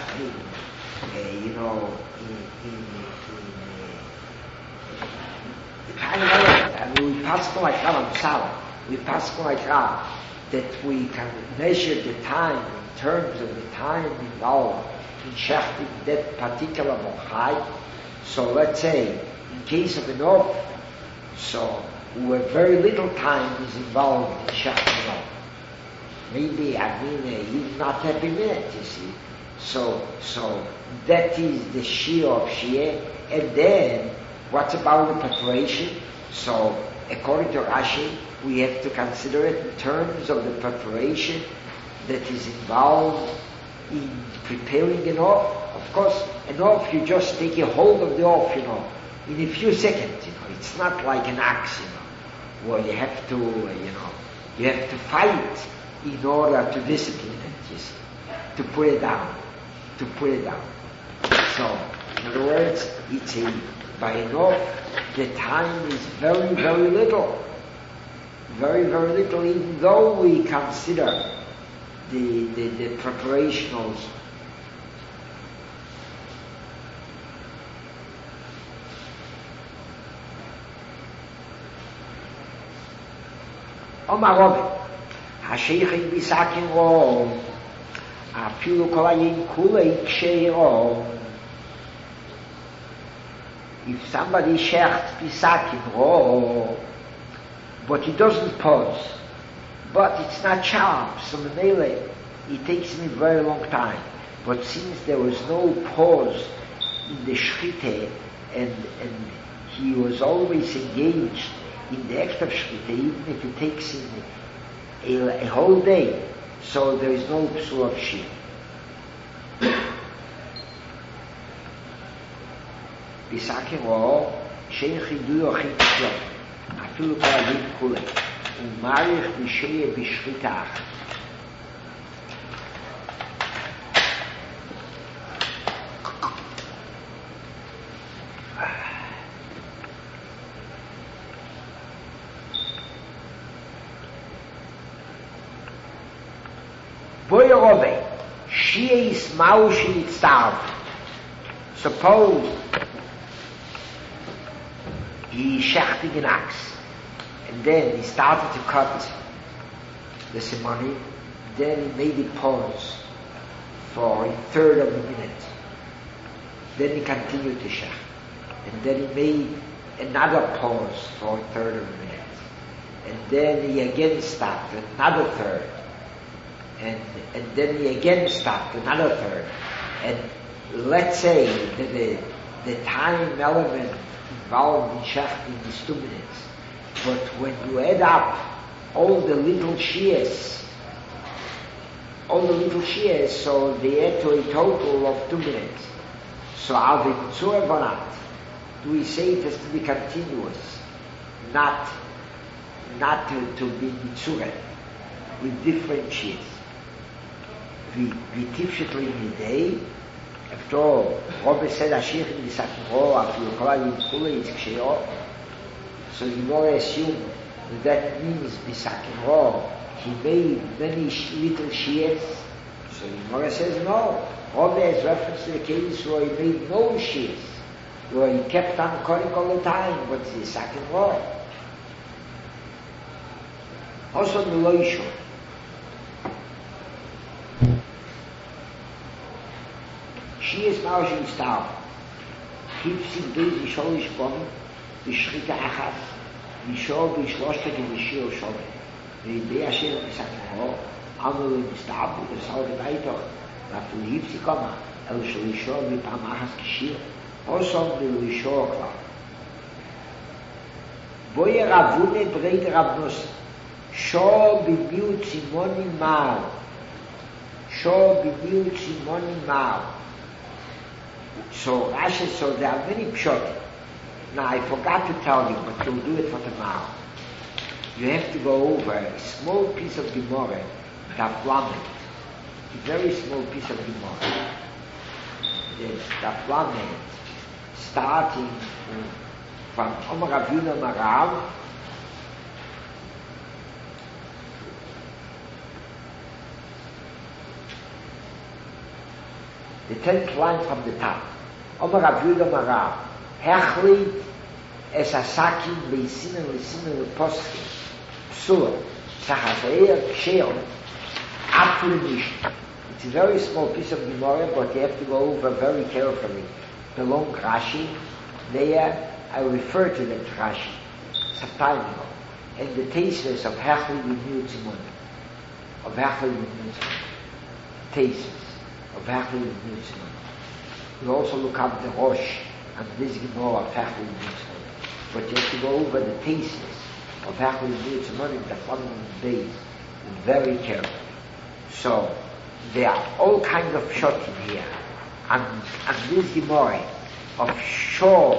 time element. And we pass like Rav, we pass like Rav, that we can measure the time in terms of the time involved in shachting that particular mochai. So let's say, in case of an off, so where very little time is involved in shachting off. Maybe, he's not happy minute, you see. So that is the shir of shir. And then, what's about the preparation? So, according to Rashi, we have to consider it in terms of the preparation that is involved in preparing an off. Of course, an off, you just take a hold of the off, in a few seconds, It's not like an axe, where you have to, you have to fight in order to discipline it, you see, to put it down. So, in other words, by enough, the time is very, very little. Very, very little, even though we consider the preparationals. Omar Robin, השייכים ביסקים רום, אפילו כל כולי קשי רום. If somebody shechts bisakim rome, but he doesn't pause, but it's not sharp, so it takes me a very long time. But since there was no pause in the shchite, and he was always engaged in the act of Shechita, even if it takes him a whole day, so there is no psul of Shir. Bisakin ro, shein chidu yochim tzlom, afilu kol alim kulei, umarich v'sheye b'shchita achat. Boy Robbe, she is maushi itself. Suppose he shechting an axe, and then he started to cut the simony, then he made it pause for a third of a minute. Then he continued to shech, and then he made another pause for a third of a minute, and then he again stopped another third. And then he again stopped another third. And let's say that the time element involved in shechting is 2 minutes. But when you add up all the little shears, so they add to a total of 2 minutes. So al v'kutzur bonat, do we say it has to be continuous, not to be mitzure, with different shears. We tifshetly in the day. After all, Robbe said Ashir in the Sakro, after you call him Kula is Ksheo. So you more assume that means Bisakro, he made many little shears. So you more says no. Robbe has reference to the case where he made no shears, where he kept on calling all the time, but the Sakro. Also the Loisho. She is now she is down. Keeps in busy sholish bomb, the Shechita Achat, the show the Shloshtek and the Shir Shove. The idea Hashem is at home, Amul is down, the Saudi Baitoch, that will heap the Kama, El Sholisho, the Pamahas Kishir, also the Lisho Kla. Boye Ravune Breit Ravnus, Show Bibiut Simoni Mal, Show Bibiut Simoni Mal. So Rashi, so there are many pshot. Now I forgot to tell you, but you'll do it for tomorrow. You have to go over a small piece of Gemara, Daf Lamed, a very small piece of Gemara. There's Daf Lamed, starting from Omar Rav Yuna Marav, the 10th line from the top. Omar Rav Yudah Marav, Hechlit es asakim leisimen leposkim, psula, sachaseir ksheo, apulimish. It's a very small piece of Gemara, but you have to go over very carefully. The long Rashi, there I refer to that Rashi, some time ago, and the thesis of Hechlit Yud Simon, of Hechlit Yud Simon, thesis of Hechlit Yud Simon. You also look up the Rosh and this Gemara of Hechlit Yud Simon. But you have to go over the thesis of Hechlit Yud Simon in the following days very carefully. So there are all kinds of shots in here, and this Gemara of Shor,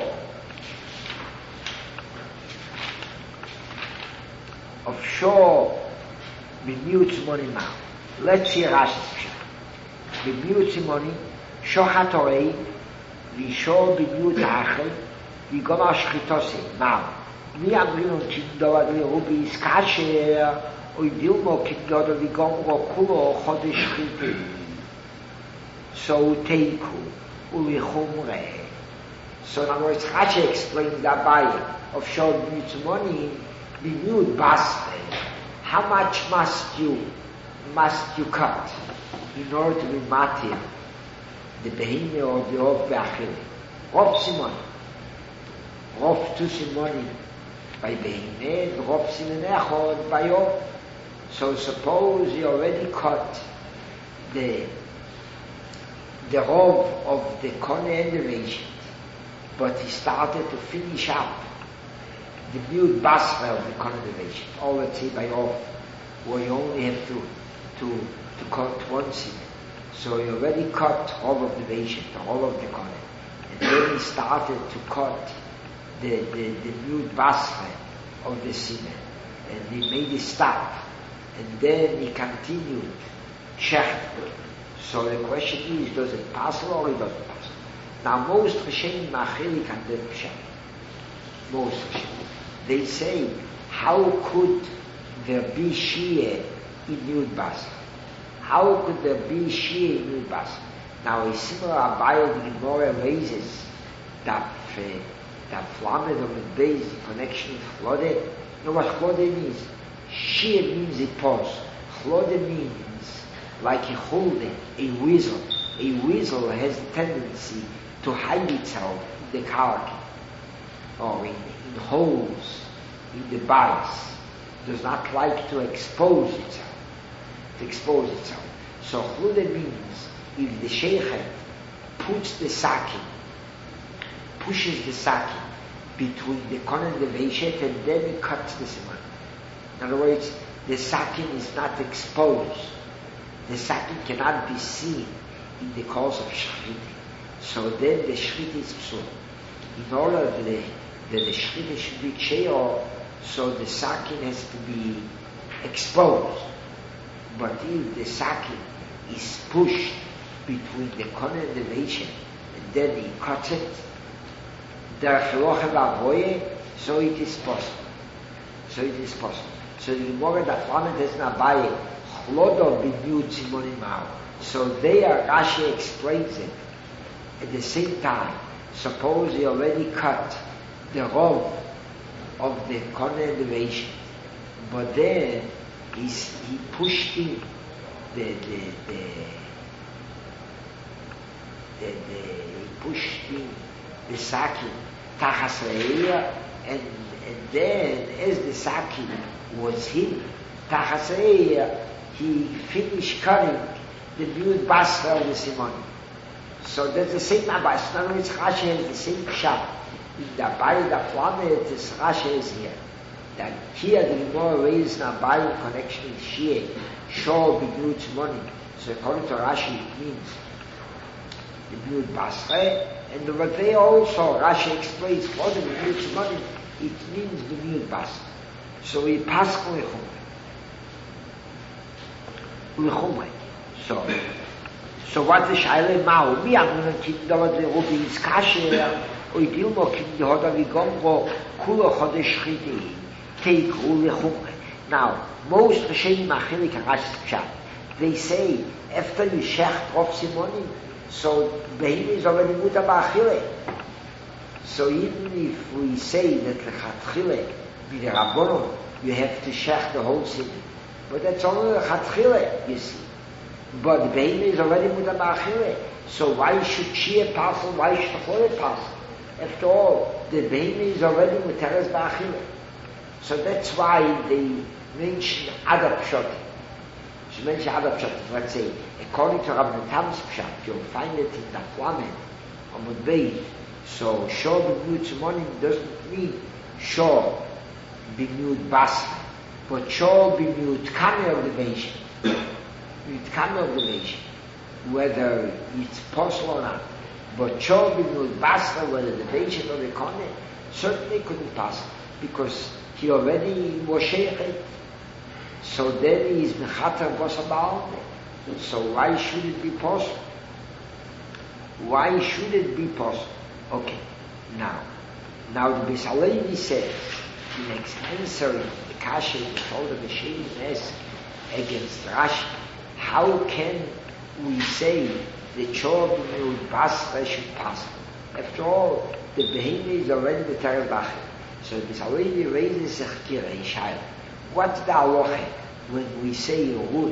B'miut Simoni Ma. Let's see Rashi's pshat. B'miut Simoni, Shochat Orei, V'shor B'miut Achel, V'gomar Shchitose, Ma. Mi amrinu Kindor Rubi Iskasher, Oy Dilmo Kindor V'gomro Kulo Chodesh Shchite. So Teiku, Ulichumre. So in other words, Rashi explains the Abaya of Shor B'miut Simoni, B'miut Baste. How much must you cut in order to be matir the behime or the rov be'achil? Rov simon, rov tu simonim by behime, and rov simon echod by rov. So suppose you already cut the rov of the kone and the reshit, but he started to finish up the Yud Basra of the conservation. Or let's say by off, where you only have to cut one semen. So he already cut all of the Veshit, all of the Kohen. And then he started to cut the Yud Basra of the semen. And he made a stop. And then he continued Shecht. So the question is, does it pass or it doesn't pass? Now most Rishonim Machilik and the Pshat. Most Rishonim. They say, how could there be Shia in Yud Basra? How could there be Shia in Yud Basra? Now a similar Abayah the Gemara raises that Flamed of the base, the connection with Chlode. You know what Chlode means? Shia means a pause. Chlode means like a holding, a weasel. A weasel has a tendency to hide itself in the karka, or in holes, in the bodies. Does not like to expose itself. So chlude means if the sheikh puts the sakin, pushes the sakin between the kohen and the veishet, and then he cuts the siman. In other words, the sakin is not exposed. The sakin cannot be seen in the course of shchita. So then the shchita is psul. In order that the shchita should be cheo, so the sakin has to be exposed. But if the sakin is pushed between the kohen and the veishet, and then he cuts it, so it is possible. So the Gemara that Lamed has Nabaye, Chlodo b'Yud Simonim Ma'u. So there Rashi explains it. At the same time, suppose he already cut the rov of the kohen and the veishet, but then he pushed in he pushed in the sakin tachas re'iyah, and then as the sakin was hidden tachas re'iyah, he finished cutting the Yud Basra of the Simon. So that's the same Abbas. In other words, Rashi has the same pshat. In the Abai, the Flamed, this Rashi is here. That here the Gemara raises an Abai in connection with Shia, Shor b'Yud Simonim. So according to Rashi, it means the Yud Basra, and the they also, Rashi explains for the Yud Simonim, it means the Yud Basra. So we pass Lechumre. So what is Shaile Mao? Mi amuna kindava de Rubi is kasher, oi dilmo kindi hoda vigomro, kula chodesh chidi, take Lechumre. Now, most Rishonim Machilik and Rashi Pshat, they say, after you shecht of Simonim, so Behim is already muta ba'achile. So even if we say that lechatchile, with the Rabbonon, you have to shecht the whole Simon. But that's only lechatchile, you see. But the Behim is already muta ba'achile. So why should Shia pass and why should Chole pass? After all, the Behim is already muteres ba'achile. So that's why they mention other pshat. So mention other pshat. Let's say, according to Rabbi Natam's pshat, you'll find it in the Flamed, on the Beis. So Shor b'Yud Simonim doesn't mean Shor b'Yud Basra, but Shor b'Yud Kamer of the nation. Yud Kamer of the nation. Whether it's possible or not. But Shor b'Yud Basra, whether the nation or the Kohen, certainly couldn't pass, because he already was sheikhet. So then he is mechater bosa ba'alme. So why should it be possible? Why should it be possible? Okay, now the Beis Halevi says, in answering the kasha the told of the Sheikh's against Rashi, how can we say the Chor b'Yud Basra should pass? After all, the Behemah is already the Terev Bachir. So the Beis Halevi raises a chkira, a shayla. What's the halacha when we say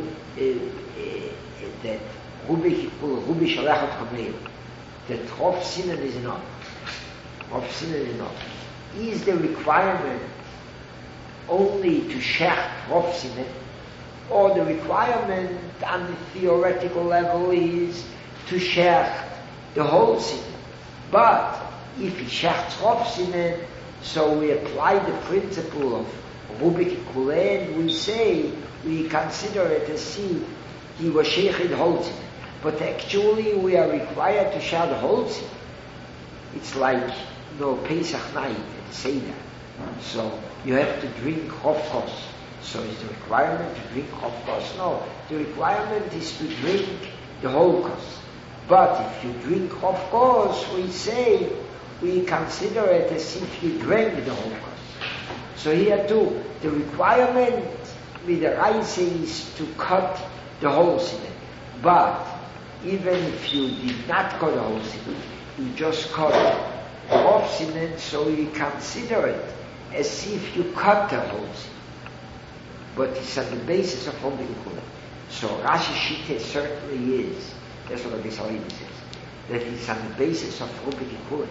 that Rubi Shalachat Chameir, that Chof Sinan is enough? Chof Sinan is enough. Is the requirement only to shecht Chof Sinan, or the requirement on the theoretical level is to shecht the whole Sinan? But if he shechts Rav Simen, so we apply the principle of Rubik Kule, and we say, we consider it as if he was Sheikh in Holzim. But actually we are required to shad Holzim. It's like, Pesach night and Seder. So you have to drink Hofkos. So is the requirement to drink Hofkos? No. The requirement is to drink the whole kos. But if you drink Hofkos, we say, we consider it as if you drank the whole kos. So here too, the requirement with the rice is to cut the whole simen. But even if you did not cut the whole simen, you just cut off simen, so you consider it as if you cut the whole simen. But it's on the basis of Rubik Kule. So Rashi Shita certainly is, that's what the Salini says, that it's on the basis of Rubik Kule.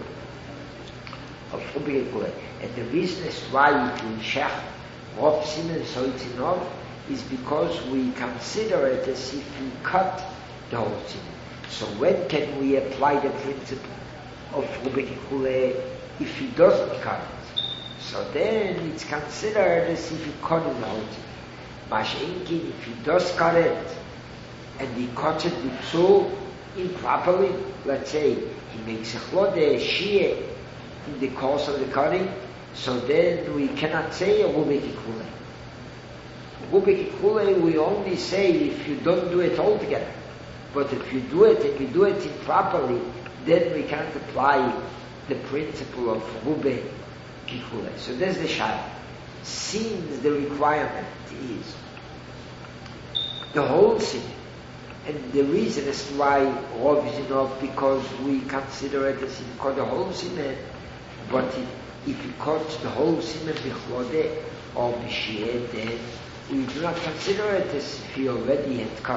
And the reason is why it will shech Rav Simen so it's enough is because we consider it as if we cut the whole simen. So when can we apply the principle of Rubik Kule if he doesn't cut it? So then it's considered as if he cut the whole simen. Mashenkin, if he does cut it and he cuts it with psul improperly, let's say he makes a chlode, shia in the course of the cutting, so then we cannot say a Rubik Kule. Rubik Kule we only say if you don't do it altogether. But if you do it and you do it improperly, then we can't apply the principle of Rubik Kule. So there's the shayla. Since the requirement is the whole sin, and the reason is why Rav is enough because we consider it as if you cut the whole sin, but if you cut the whole sin bichlode or b'shiyeh, then we do not consider it as if he already had cut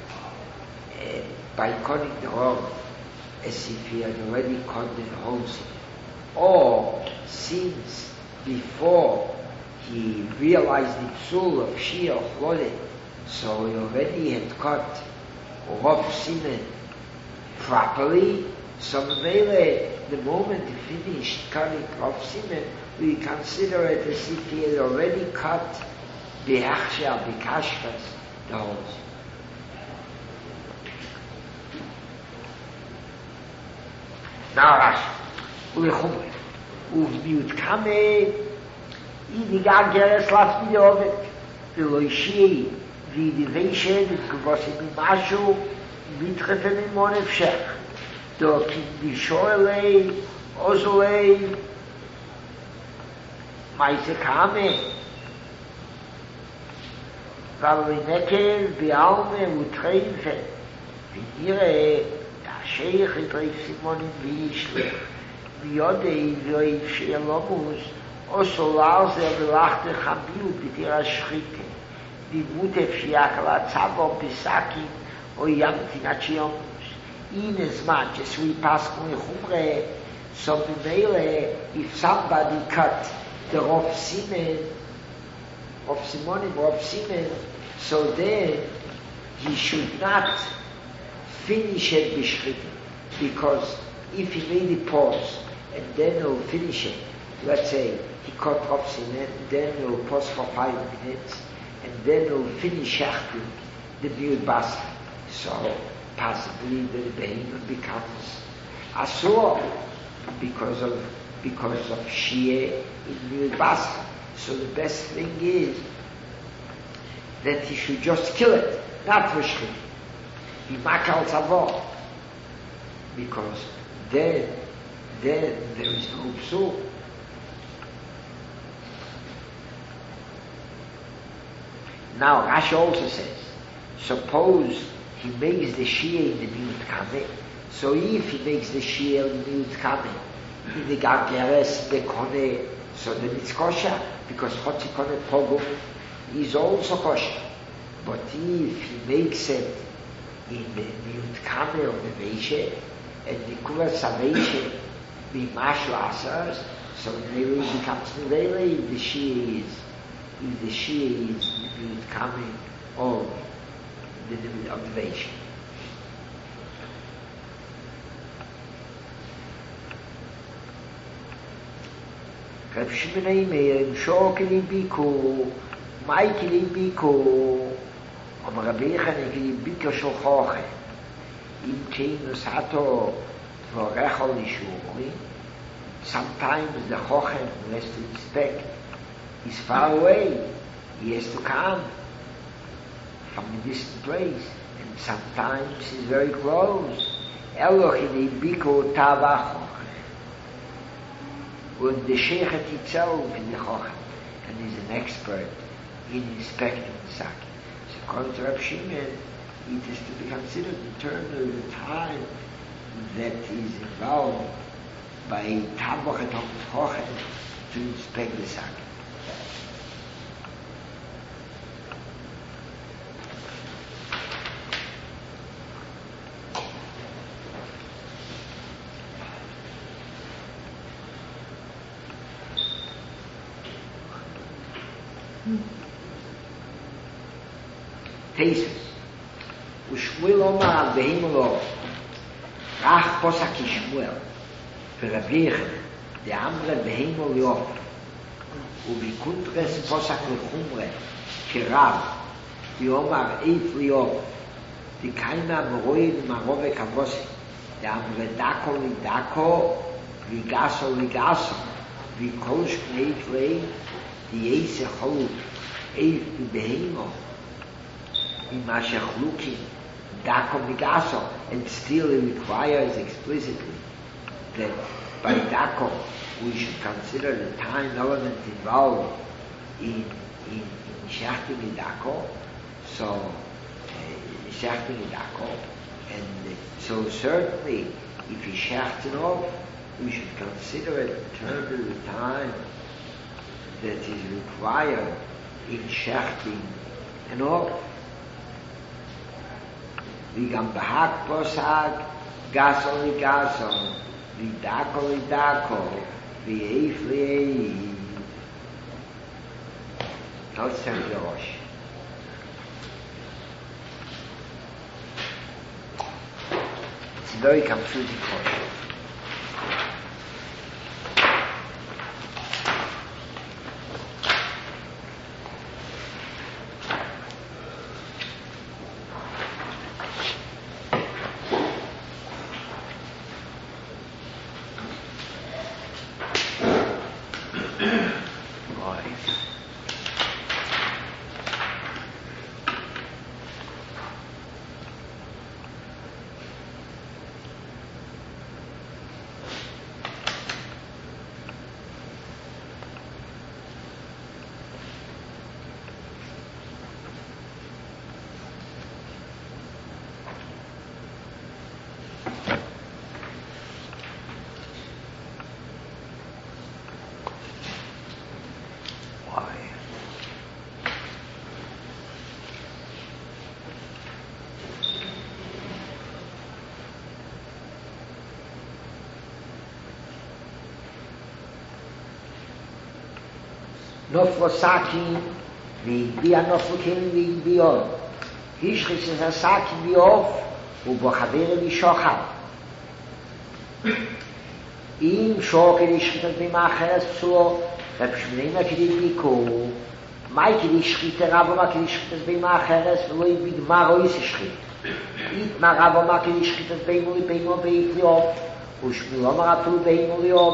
by cutting the Rav, as if he had already cut the whole sin. Or since before he realized the psul of Shia or Chlode, so he already had cut Rav Simen properly, so the moment he finished cutting Rav Simen, we consider it as if he had already cut B'achshel, B'kashkas, the whole thing. Now Rashi, U'lechumre, U'v'miut Kameh, I gageres las mi ovet lo ishei vi divation gvosim mashu mitrefen in mon efshech do ki di shoelei ozolei maise kame valoi nekel bialme utreife vi da sheikh itreif simon vi shlech vi odei vi shelomus also laus lachte khabil bitira shrike di mute fiakla tsavo bisaki o yamti nachion in as much as we pass on khumre so mele if somebody cut the Rav Simen so then he should not finish it b'shchita, because if he made a pause and then he'll finish it, let's say he cut Rav Simen, then he'll pause for 5 minutes, and then he'll finish shachting the miud basa. So possibly the behemoth becomes asur because of shia in miud basa. So the best thing is that he should just kill it, not for shchita. He makal tzavor, because then there is no psul. Now Rashi also says, suppose he makes the shia in the miut kameh. So if he makes the shia in the miut kameh, in the gargeres bekone, so then it's kosher, because chotzi kone pogum is also kosher. But if he makes it in the miut kameh of the veishe, and the kulas haveishe be mashu asars, so really becomes really the shia is. If the shia is coming of the observation. Reb Shimon Meir, Shokeli Biku, Maikeli Biku, Rabbi Yechani Biku Shel Choche. Im Keinus Hato Vorechol Ishuri. Sometimes the Choche has to inspect. He's far away. He has to come from a distant place. And sometimes he's very close. Elohim Biku Tava Choche. And the Sheikhet itself in the Choche. And he's an expert in inspecting the Saki. So according to Reb Shimon, it is to be considered in terms of the time that is involved by Tavach and Choche to inspect the Saki. Tesis. Ushmuel Omar Behimolo Rach Posaki Shmuel Verablich de Amre Behimol Yof Ubikuntres Posak Lechumre Kirav Yomar Eif Yof Die Kaina Meroid Marove Kavosi De Amre Dako Lidako Ligaso Ligaso Vikolsh Eif Lei Die Eise Chol Eif Behimol in Mashachluki, Dako Migaso, and still it requires explicitly that by Dako we should consider the time element involved in Shachting Dako, so Shachting Dako, and so certainly if he shachts off, we should consider it in terms of the time that is required in Shachting and off. Vigam bahak posag, gaso li gaso, vidako li dako, vieif li eif. Not send the Rosh. It's a very confusing question. Noflosakin, והגביע נופלוקים והגביעות. השחיס את הסאקי ביוף, ובחבר בשוחר. אם שוקר השחית את בימה אחרת פסולו, רב שמונה כדי ביקו, מי כדי שחית רב ומה כדי שחית את בימה אחרת, ולא יבגמר או ישחית. יתמה רב ומה כדי שחית את בימו לבימו ביפליוף, ושמולו מרפול בימו ליוף.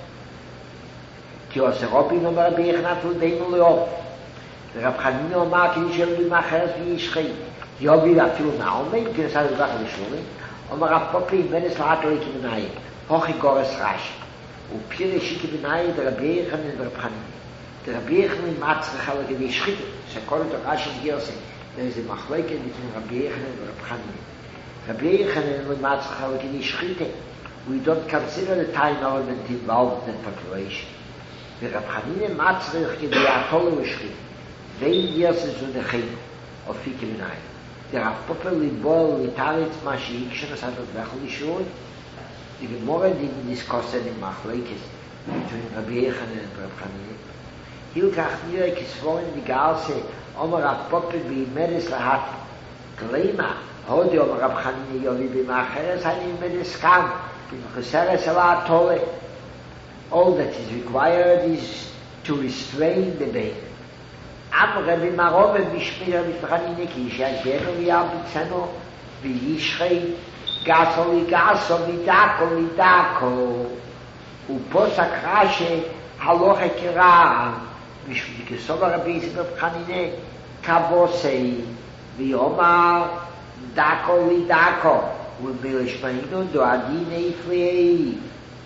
כי עושה רובין אומר ביחנת ולבינו ליוף. ורב חנינה אומר כדי שלו בימה אחרת וישחית. יוביל אפילו נעומי, כנסה לבח לשלומי, אומר רב פופי מנס לעתו כבנאי, הוכי גורס רש. ופיר שיקי בנאי דרבי יחנן ורב חנינה. דרבי יחנן מצריכה לגבי שחית, שכל אותו רש גרסה, ואיזה מחלקת לפני רבי יחנן ורב חנינה. רבי יחנן מצריכה לגבי שחית, we don't consider the time element involved in preparation. ורב חנינה מצריך כדי התולו ושחית, ואין ירסה זו נחים, אופי כבנאי. Der Poppel libol litaritz ma sheikshon as hat bechol ishur. Die Gemorre die discussen in Machlekes between Rabbi Yechane and Rab Chanina. Hilkach nire kisvorin die Galse Omer Rab Poppel bi meres lahat Gleima hodi Omer Rab Chanina yovi bima acheres hani meres kam im cheseres ala atole all that is required is to restrain the baby. Rabbi Marov Mishmir Mishmachanine Kishageno Viabutzeno Vishchei Gaso Ligaso Vidako Vidako Uposak Rashi Haloche Kira Mishmir Kisova Rabbi Mishmachanine Kabosei Viomar Dako Vidako Umilishmainu Doadine Ifrei.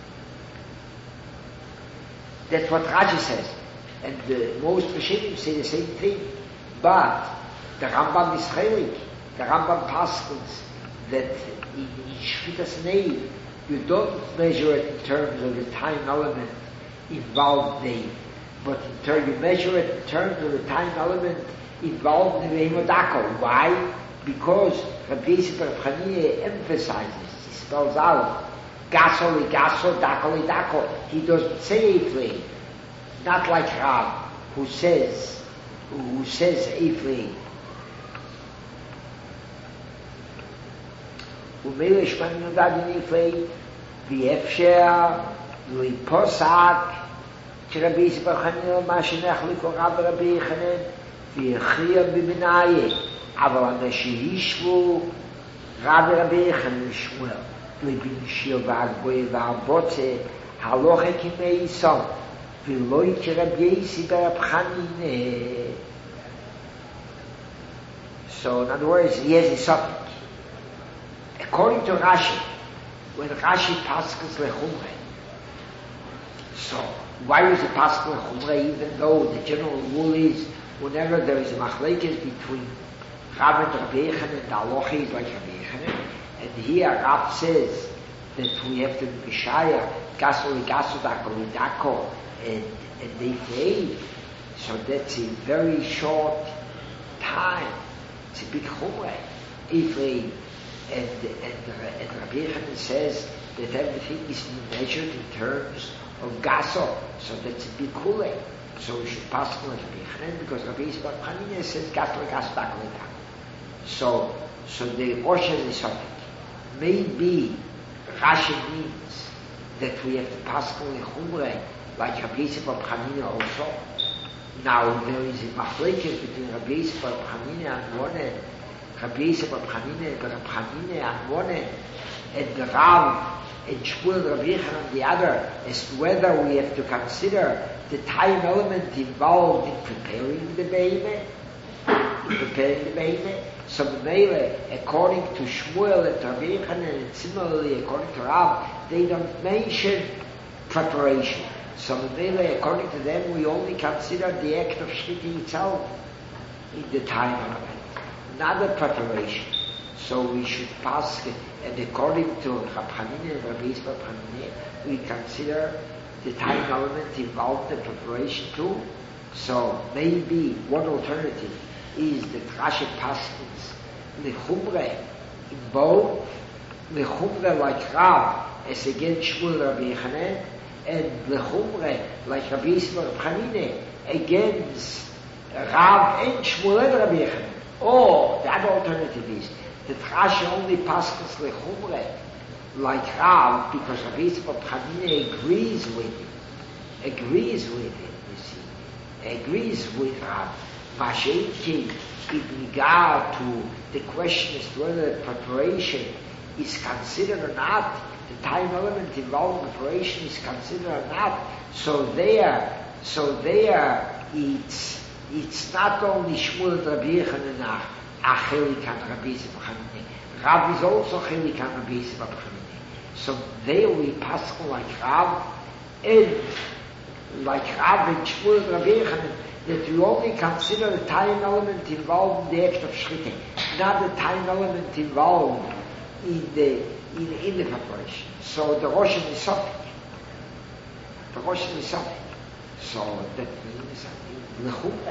That's what Rashi says. And most Rishonim say the same thing. But the Rambam is chaylik. The Rambam paskins that in Shvitas Nei, you don't measure it in terms of the time element involved there, but you measure it in terms of the time element involved in the Hemodako. Why? Because Rabbi Yisrael Bar Chanina emphasizes, he spells out, Gaso li Gaso, Dako li Dako. He doesn't say Eifrei. Not like Rav, who says Eifrei. ומילא שמענו נודע דניפי ואפשר להיפוסק שרבי יסי בר חנינא מה שנחליק רב רבי יחנן ויכריע במנאי אבל אנשים ישבו רבי יחנן שמואל לבין שיר והגבוה והבוצה הלוכה כמי יסון ולא כרבי יסי בר חנינא. So in other words, he has a suffix. According to Rashi, when Rashi passes lechumre, so why was it passed lechumre? Even though the general rule is whenever there is a machlekes between Rav and Rabbi Yechanan, the halacha is like Rabbi Yechanan, and here Rav says that we have to be mishaya gaso ligaso dako lidako, and they say so that's a very short time. It's a big chumre. If and Rabbi Yechanan says that everything is measured in terms of gaso, so that's a big kule. So we should pass on Rabbi Yechanan because Rabbi Yisrael Bar Chanina says gaso dako. So the Oshel is something. Maybe Rashi means that we have to pass on the chumre like Rabbi Yisrael Bar Chanina also. Now there is a machlekes between Rabbi Yisrael Bar Chanina and one end, Rabbi Yisrael Bar Chanina on one end, and the Rav and Shmuel Rabbi Yechanan on the other, as to whether we have to consider the time element involved in preparing the behemoth. So Mele, according to Shmuel and Rabbi Yechanan, and similarly according to Rav, they don't mention preparation. So Mele, according to them, we only consider the act of shchita itself in the time element. Not the preparation. So we should pass, and according to Rabbi Chanina and Rabbi Yisrael Bar Chanina, we consider the time element involved in preparation too. So maybe one alternative is the Rashi Paskins, Lechumre, in both, Lechumre like Rav, as against Shmuel Rabbi Yechanan, and Lechumre like Rabbi Yisrael Bar Chanina, against Rav and Shmuel and Rabbi Yechanan. Or the other alternative is that Rashi only passes lechumre like Rav because Rabbi Yisrael Bar Chanina agrees with it, you see, agrees with Rav. Mashenki in regard to the question as to whether preparation is considered or not, the time element involved in preparation is considered or not. So there it's not only Shmuel and Rabbi Yechanan Chelik and Rabbi Yisrael Bar Chanina. Rav is also Chelik and Rabbi Yisrael Bar Chanina. So there we pass like Rav and Shmuel and Rabbi Yechanan, that we only consider the time element involved in the act of shchita, not the time element involved in the preparation. So the Roshan is something. So that means lechumre.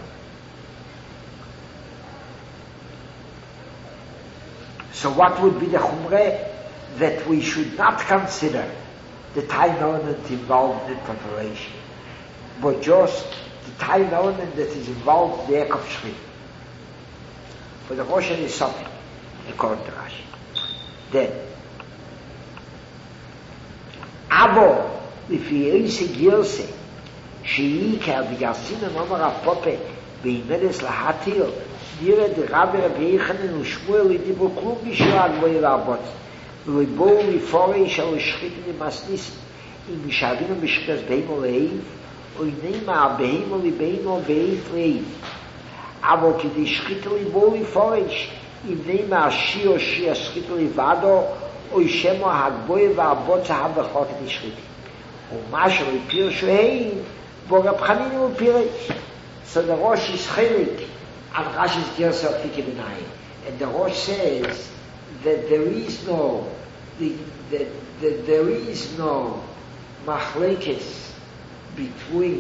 So what would be the chumre? That we should not consider the time element involved in preparation, but just the time element that is involved in the act of shchita. For the Roshan is something, according to Rashi. Then, Abo לפי איזה גירסה, שהיא כהדגסין אמר הפופה, בימדס להתיר, נראה דרבי רבי יחנן ושמואל ידיבו כלום בשביל גבוהי לעבוד, ולבואו לפורש על השחיתים למסניסים, אם משאבינו בשחרס בהימו להיב, או הנה בהימו לבינו בהיב להיב. אבל כדי שחיתו לבואו לפורש, אם נמה השי או שי השחיתו לבדו, או ישמו הגבוהי והבוצה הבחוק נשחיתים. ומה שלא יפירשו הם, בו רב חנינא ופירש. So the Rosh is chelik on Rashi's Gersa of Piki B'nai. And the Rosh says that there is no machlekes between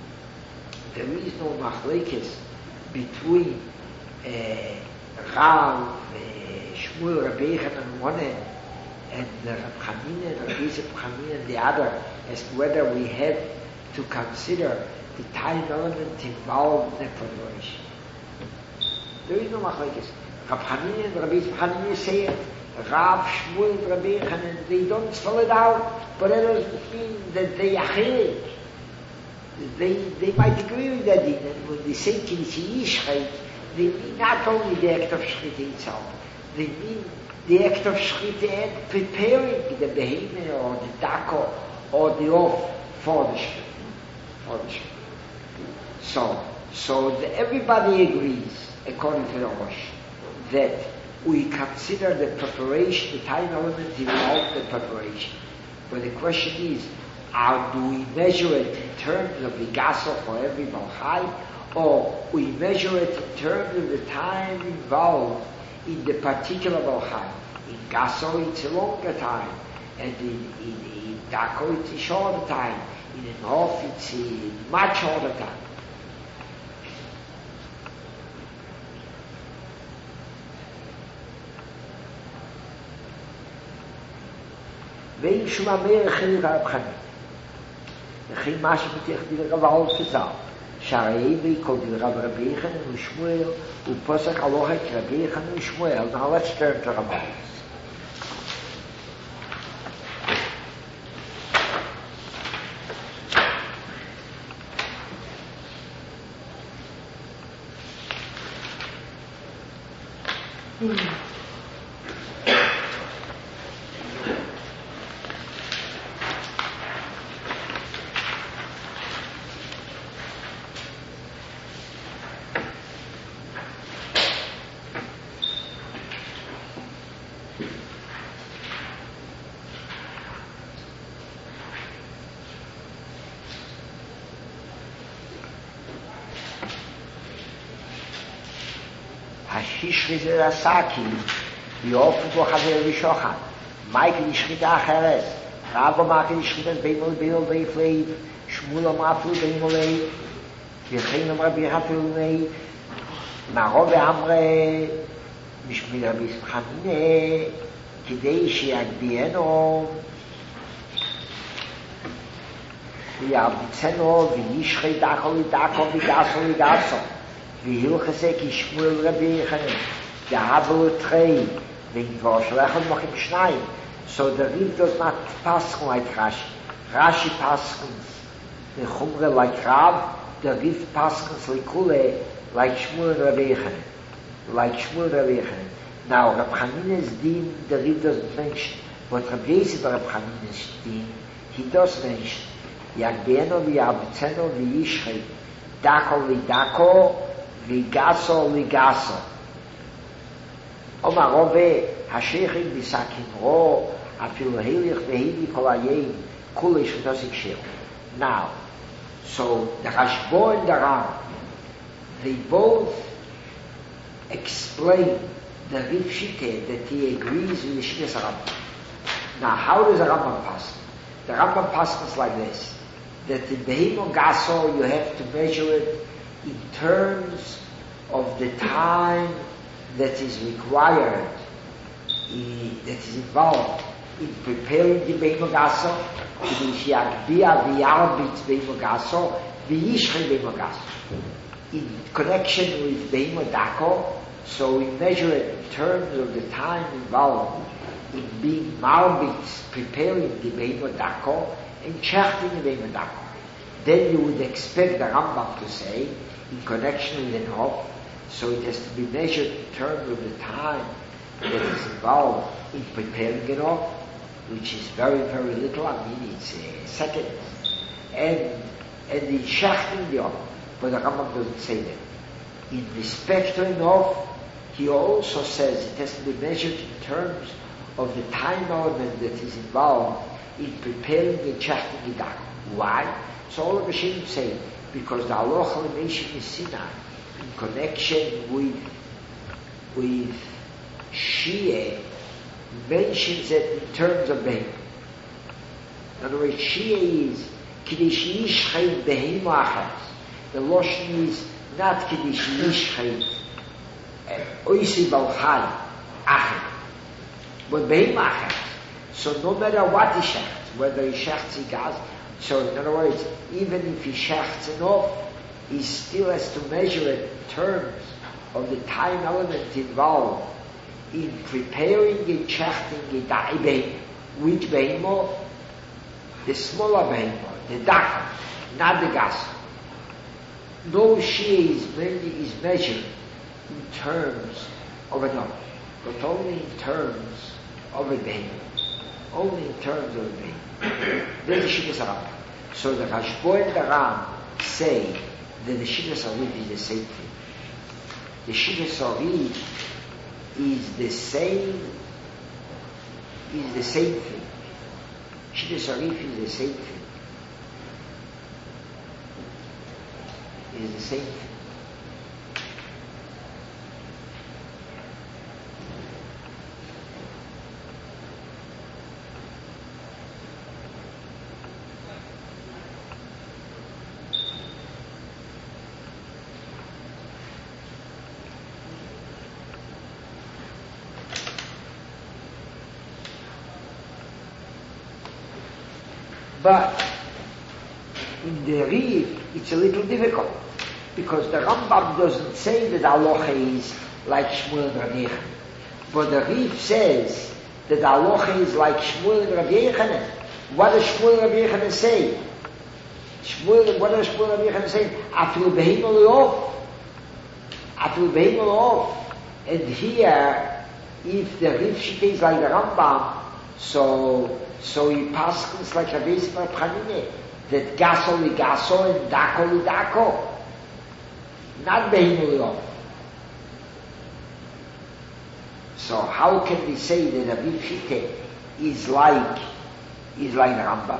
Rav, Shmuel, Rabbi Yechon on one end, and Rab Chanina and Rabbi Yosef Chanina on the other, as to whether we have to consider the time element involved in the preparation. There is no machlekes. Rab Chanina and Rabbi Yosef Chanina say it. Rav, Shmuel, and Rabbi Yechon, they don't spell it out, but that doesn't mean that they are chilik. They might agree with that thing, and when they say Kinsi Yishchet, they mean not only the act of Shchita itself, they mean the act of Shchita and preparing the behemoth or the dako or the off for the Shchita. So everybody agrees, according to the Rosh, that we consider the preparation, the time element involved in the preparation. But the question is, how do we measure it in terms of the gaso for every Balchai, or we measure it in terms of the time involved in the particular Balchai? In gaso it's a longer time, and in dako it's a shorter time, in an off it's a much shorter time. ואין שום אמר חלק הרב חנין. וכן מה שמתייך דיל רב העול כזר, שהרי ויקול דיל רב רבי יחנן ושמואל, ופוסק הלוחק רבי יחנן ושמואל. Now let's turn to Rab Hol. הששרי זה הסאקי, יופו בו חבר ושוחד, מייקל ישחיתה אחרת, רבו מייקל ישחיתה בימו לבינו ויפליב, שמואל אמרו בימו ליב, וכן אמר ביחה פילוני, נערו ואמרה, משמיד רבי סמכננה, כדי שיגבינו, ויעביצנו, וישחי דקו לדקו, וגסו לגסו, והילכסה כשמואל רבי יחנן, דהבו לתחי, וכבר שלחם מוחים שניים. So the Riv does not paskin like Rashi. Rashi paskins the Chumra like Rav, the Riv paskins like Kule, like Shmuel Rabbi Yechanan. Now Rab Chanina's din, the Riv doesn't mention, but Rabbi Yosef Rab Chanina's din, he does mention. Yagbeeno v'yabitzeno v'yishchei, dako v'dako, v'gaso v'gaso. Omar Rove, השייכים בסכנרו, אפילו הילך והילי כל היין, כולי שתוס הקשר. Now, so the Rashbo and the Ram, they both explain the Riv Shite that he agrees with the Shines Rambam. Now, how does the Rambam pass? The Rambam passes like this, that in Behemo Gaso you have to measure it in terms of the time that is required, that is involved in preparing the Behemo Gaso, כדי שיגביה וירביץ Behemo Gaso, וישחי Behemo Gaso. In connection with Behemo Dako, So we measure it in terms of the time involved in being marbit, preparing the Behemoth Dako, and chachting the Behemoth Dako. Then you would expect the Rambam to say, in connection with an off, so it has to be measured in terms of the time that is involved in preparing it off, which is very, very little. I mean, it's seconds. And in shachting the off, but the Rambam doesn't say that. In respect to an off, he also says it has to be measured in terms of the time element that is involved in preparing and shachting the dak. Why? So all of the Rishonim say, because the halacha l'meishim is Sinai, in connection with Shia, mentions it in terms of Behemah. In other words, Shia is Kiddush Yishchayim Behemah Achas. The Lashon is not Kiddush Yishchayim Oisi Balchai Achim, but Behemah Achas. So no matter what he shechts, whether he shechts Igaz, so in other words, even if he shechts enough, he still has to measure it in terms of the time element involved in preparing and shechting the Da'ibeh. Which Behemah? The smaller Behemah, the Daka, not the Gas. No Shia is measured in terms of an off, but only in terms of a Behemah. Only in terms of a Behemah. Then the Shittas Arif. So the Rashbo and the Ram say that the Shittas Arif is the same thing. The Shittas Arif is the same thing. Shittas Arif is the same thing. It is the same thing. But in the Rif, it's a little difficult, because the Rambam doesn't say that halacha is like Shmuel and Rabbi Yochanan. But the Rif says that halacha is like Shmuel and Rabbi Yochanan. What does Shmuel and Rabbi Yochanan say? What does Shmuel and Rabbi Yochanan say? Afilu behemah le'of. Afilu behemah le'of. And here, if the Rif Shita is like the Rambam, so he passes like a basic Chanine, that gaso li gaso and dako li dako, not behemah le'of. So how can we say that a Rif Shita is like the Rambam?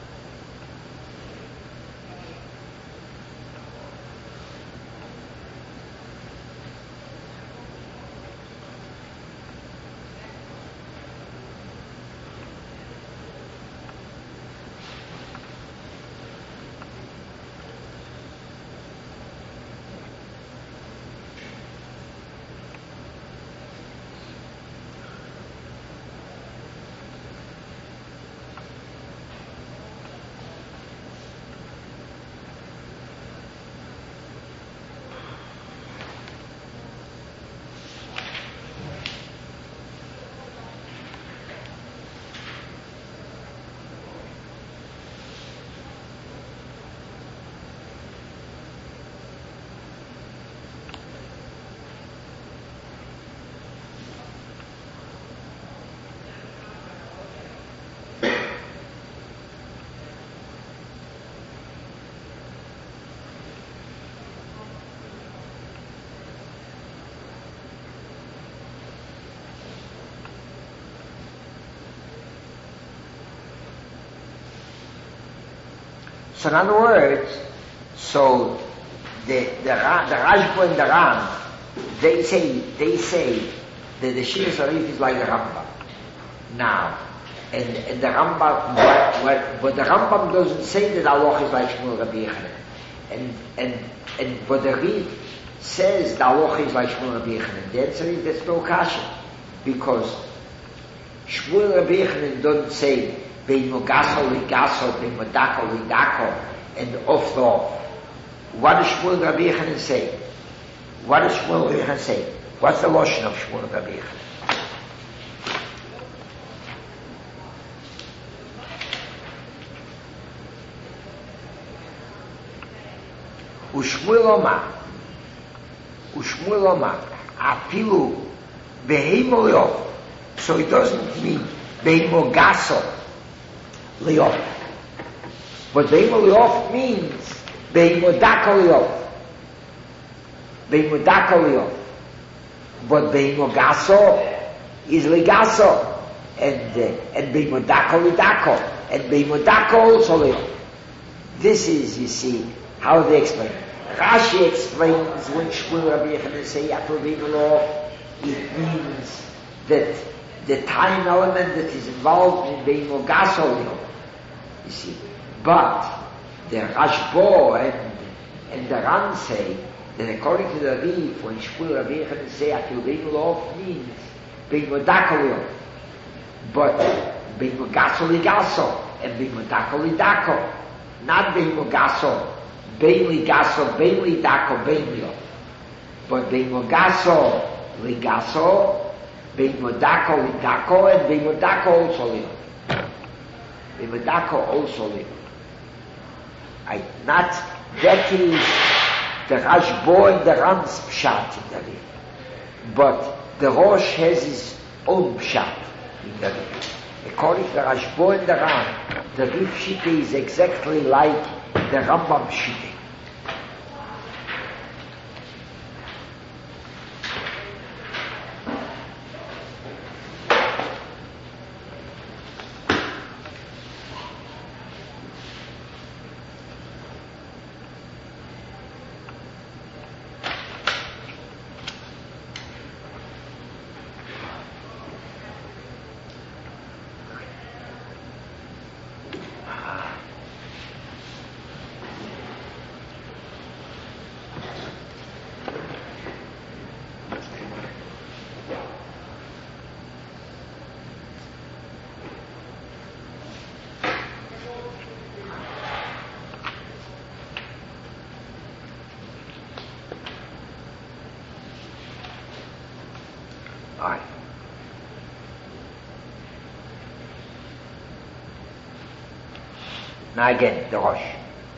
So in other words, so the Rashbo and the Ram, they say that the Shittas Arif is like the Rambam. Now, and the Rambam, but the Rambam doesn't say that halacha is like Shmuel Rabbi Yochanan, but the Rif says the halacha is like Shmuel Rabbi Yochanan. The answer is that's no kasha, because Shmuel Rabbi Yochanan doesn't say Beimo gaso li gaso, beimo dako li dako, and off the off. What does Shmuel Rabbi Yochanan say? What does Shmuel Rabbi Yochanan say? What's the Lashon of Shmuel Rabbi Yochanan? Ushmuel Omar, Afilu Beheimo Leof. So it doesn't mean Beheimo Gaso Leof. But Beheimo Leof means Beheimo Dako Leof. But Beheimo Gaso is Legaso. And Beheimo Dako Lidako. And Beheimo Dako also Leof. This is, you see, how they explain. Rashi explains when Shmuel Rabbi Yochanan say Yaakov Beimolo, it means that the time element that is involved in Beimo Gasolio, you see. But the Rashbo and the Ran say that according to the Rabbi, when Shmuel Rabbi Yochanan say Yaakov Beimolo means Beimo Dakolio, but Beimo Gasoli Gaso and Beimo Dakoli Dako, not Beimo Gaso. Beimli Gaso, Beimli Dako, Beimlio. But Beimo Gaso, Ligaso, Beimo Dako, Lidako, and Beimo Dako also Lio. Beimo Dako also Lio. Not, that is the Rashbo and the Ram's Pshat in the Lio. But the Rosh has his own Pshat in the Lio. According to the Rashbo and the Ram, the Rif Shita is exactly like the Rambam Shita. Now again, the Rosh.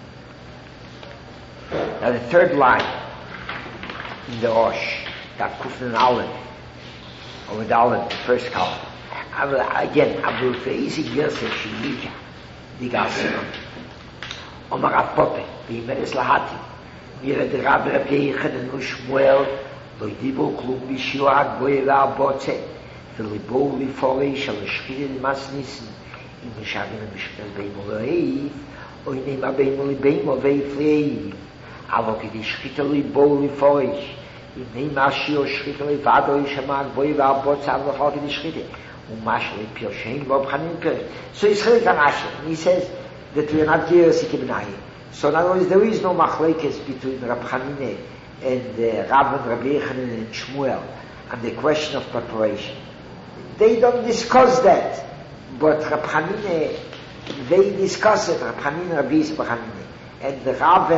Now the third line in the Rosh, that Kufn Aleph, over the Aleph, the first column. Again, Abu Feizi Yosef Shilija, the Gasim, Omar Apope, Bimeres Lahati, Mira de Rabbi Yochanan Shmuel, Lo Dibo Klum Bishua Goyla Bote, Filibo Liforish, Al Shchidin Masnisin, in the Shagan and Mishkan Beimo Leiv, or in Ema Beimo Beimo Veif Leiv, Avok the Shchitali Boli Forish, in Ema Shio Shchitali Vado Ishamag Boiva Bots Avok the Shchite, Umashli Pioshain Bob Hanin Pir. So he's Chelik Rashi, and he says that we are not Geras Ikibnai. So in other words, there is no machlekes between Rab Chanine and Rav and Rabbi Yochanan and Shmuel and the question of preparation. They don't discuss that. But Rab Chanine, they discuss it. Rab Chanine, Rabbi Yisrael Chanine, and the Rav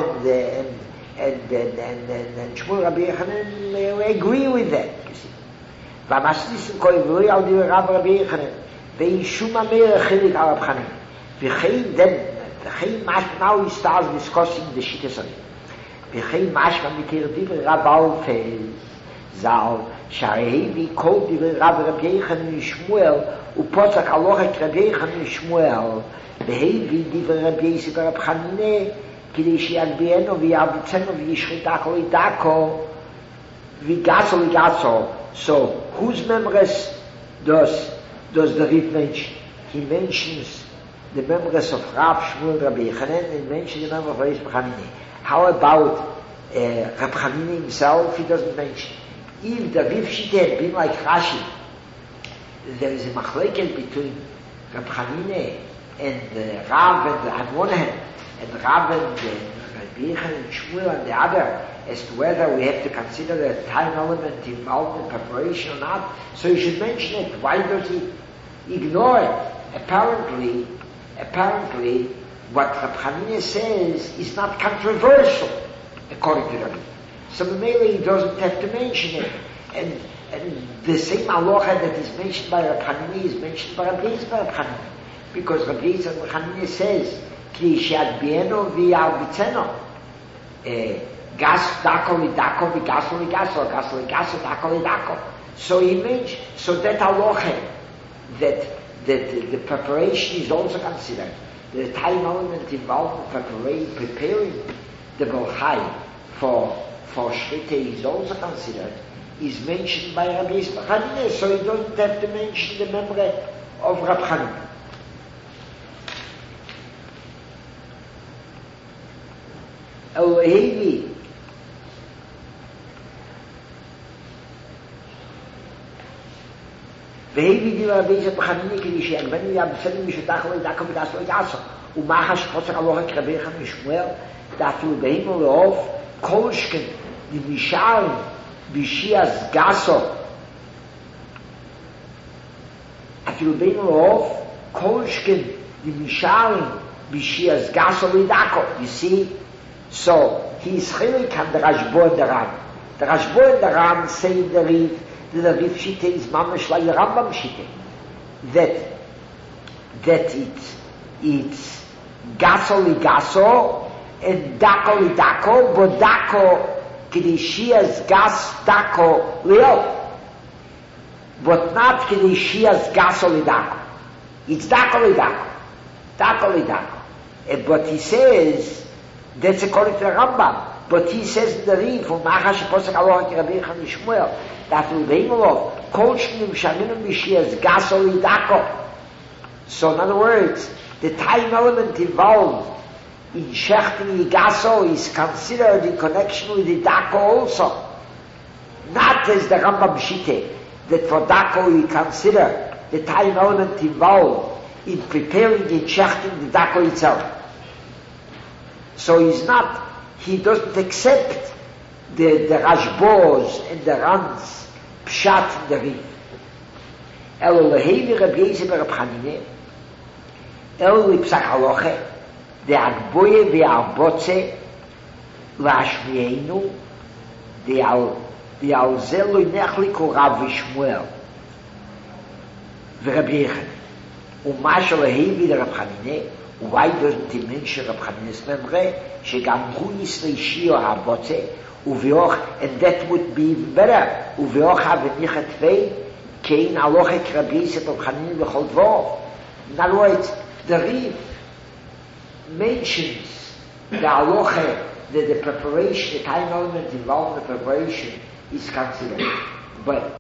and Shmuel Rabbi Yochanan, they agree with that. You see, V'Masnisim Koi V'Loi Al Divrei Rav Rabbi Yochanan, Ve'Yishum Ameir Chilik Al Rab Chanine. V'Chein then, V'Chein Mash, now he starts discussing the Shittas of it. V'Chein Mash V'Mikir Divrei Rab Alfez Zal Sharei V'Kol Divrei Rav Rabbi Yochanan Shmuel. ופוצק הלוחק רבי יוחנן שמואל והביא דברי רבי יוסף ורב חנינא כדי שיגביאנו ויעבצנו וישחית דקו לדקו ויגסו לגסו. So whose members does the Rif mention? He mentions the members of Rav Shmuel Rabbi Yochanan and mentions the members of Rabbi Yisrael Chanine. How about Rab Chanine himself? He doesn't mention. If the Rif Shita had been like Rashi, there is a machleket between Rab Chanine and Rav on one hand, and Rav and Rabbi Yochanan and Shmuel on the other, as to whether we have to consider the time element involved in preparation or not. So you should mention it. Why does he ignore it? Apparently, what Rab Chanine says is not controversial, according to Rabbi. So maybe he doesn't have to mention it. And the same halacha that is mentioned by Rab Hanina is mentioned by Rab Yezer Rab Hanina. Because Rab Yezer Rab Hanina says, Ki she'adbieno v'yalbitzeno. Gas dako lidako, v'gaso ligaso, gaso ligaso, dako lidako. So he mentioned, so that halacha, that the preparation is also considered. The time element involved in preparing the Bolchai for Shrita is also considered, is mentioned by Rabbi Yisrael Hanina, so he doesn't have to mention the memory of Rabbi Hanina. Elohevi והביא דיבר רבי יצחק בחניני כדי שיגבנו יבצנו משותח לא ידעקו ודעשו ידעשו ומחש פוצר הלוכה כרבי יחד משמואל דעתו בהימו לעוף כל שכן נמשל בשיעס גסו אפילו בהימו לעוף כל שכן נמשל בשיעס גסו לא ידעקו. You see, so he's chilik on the Rashbo and the Ram. The Rashbo and the Ram say in the Riv, the Riv Shite is mamash like the Rambam Shite. That it's gaso li gaso and dako li dako, but dako kedishias gas dako leo. But not kedishias gaso li dako. It's dako li dako. Dako li dako. But he says, that's according to the Rambam. But he says in the Riv, Machash Posek Aloha Rabbi Yechon Shmuel, that will be Imolov, Kol Shnim Shaminum Mishias Gaso Lidako. So in other words, the time element involved in Shechting Gaso is considered in connection with the Dako also. Not as the Rambam Shite, that for Dako we consider the time element involved in preparing and Shechting the Dako itself. So he doesn't accept the Rashbos and the Rans Pshat in the Riv. Elo lehevi Rabbi Yezer Rab Hanina, elo lipsak haloche, the Agboye ve'arbotze la'ashmienu, the alzelo nechliko Rav Shmuel, ve'Rabbi Yechon. U'masha lehevi Rab Hanina, why doesn't he mention Rab Hanina's memory? שגם הוא ישרישי או הבוצה, and that would be even better, ובאוך הבניחת פי, כאין הלוכה כרבי יסף רב חנין בכל דבור. In other words, the Riv mentions the halacha, that the preparation, the time element involved in the preparation is considered. But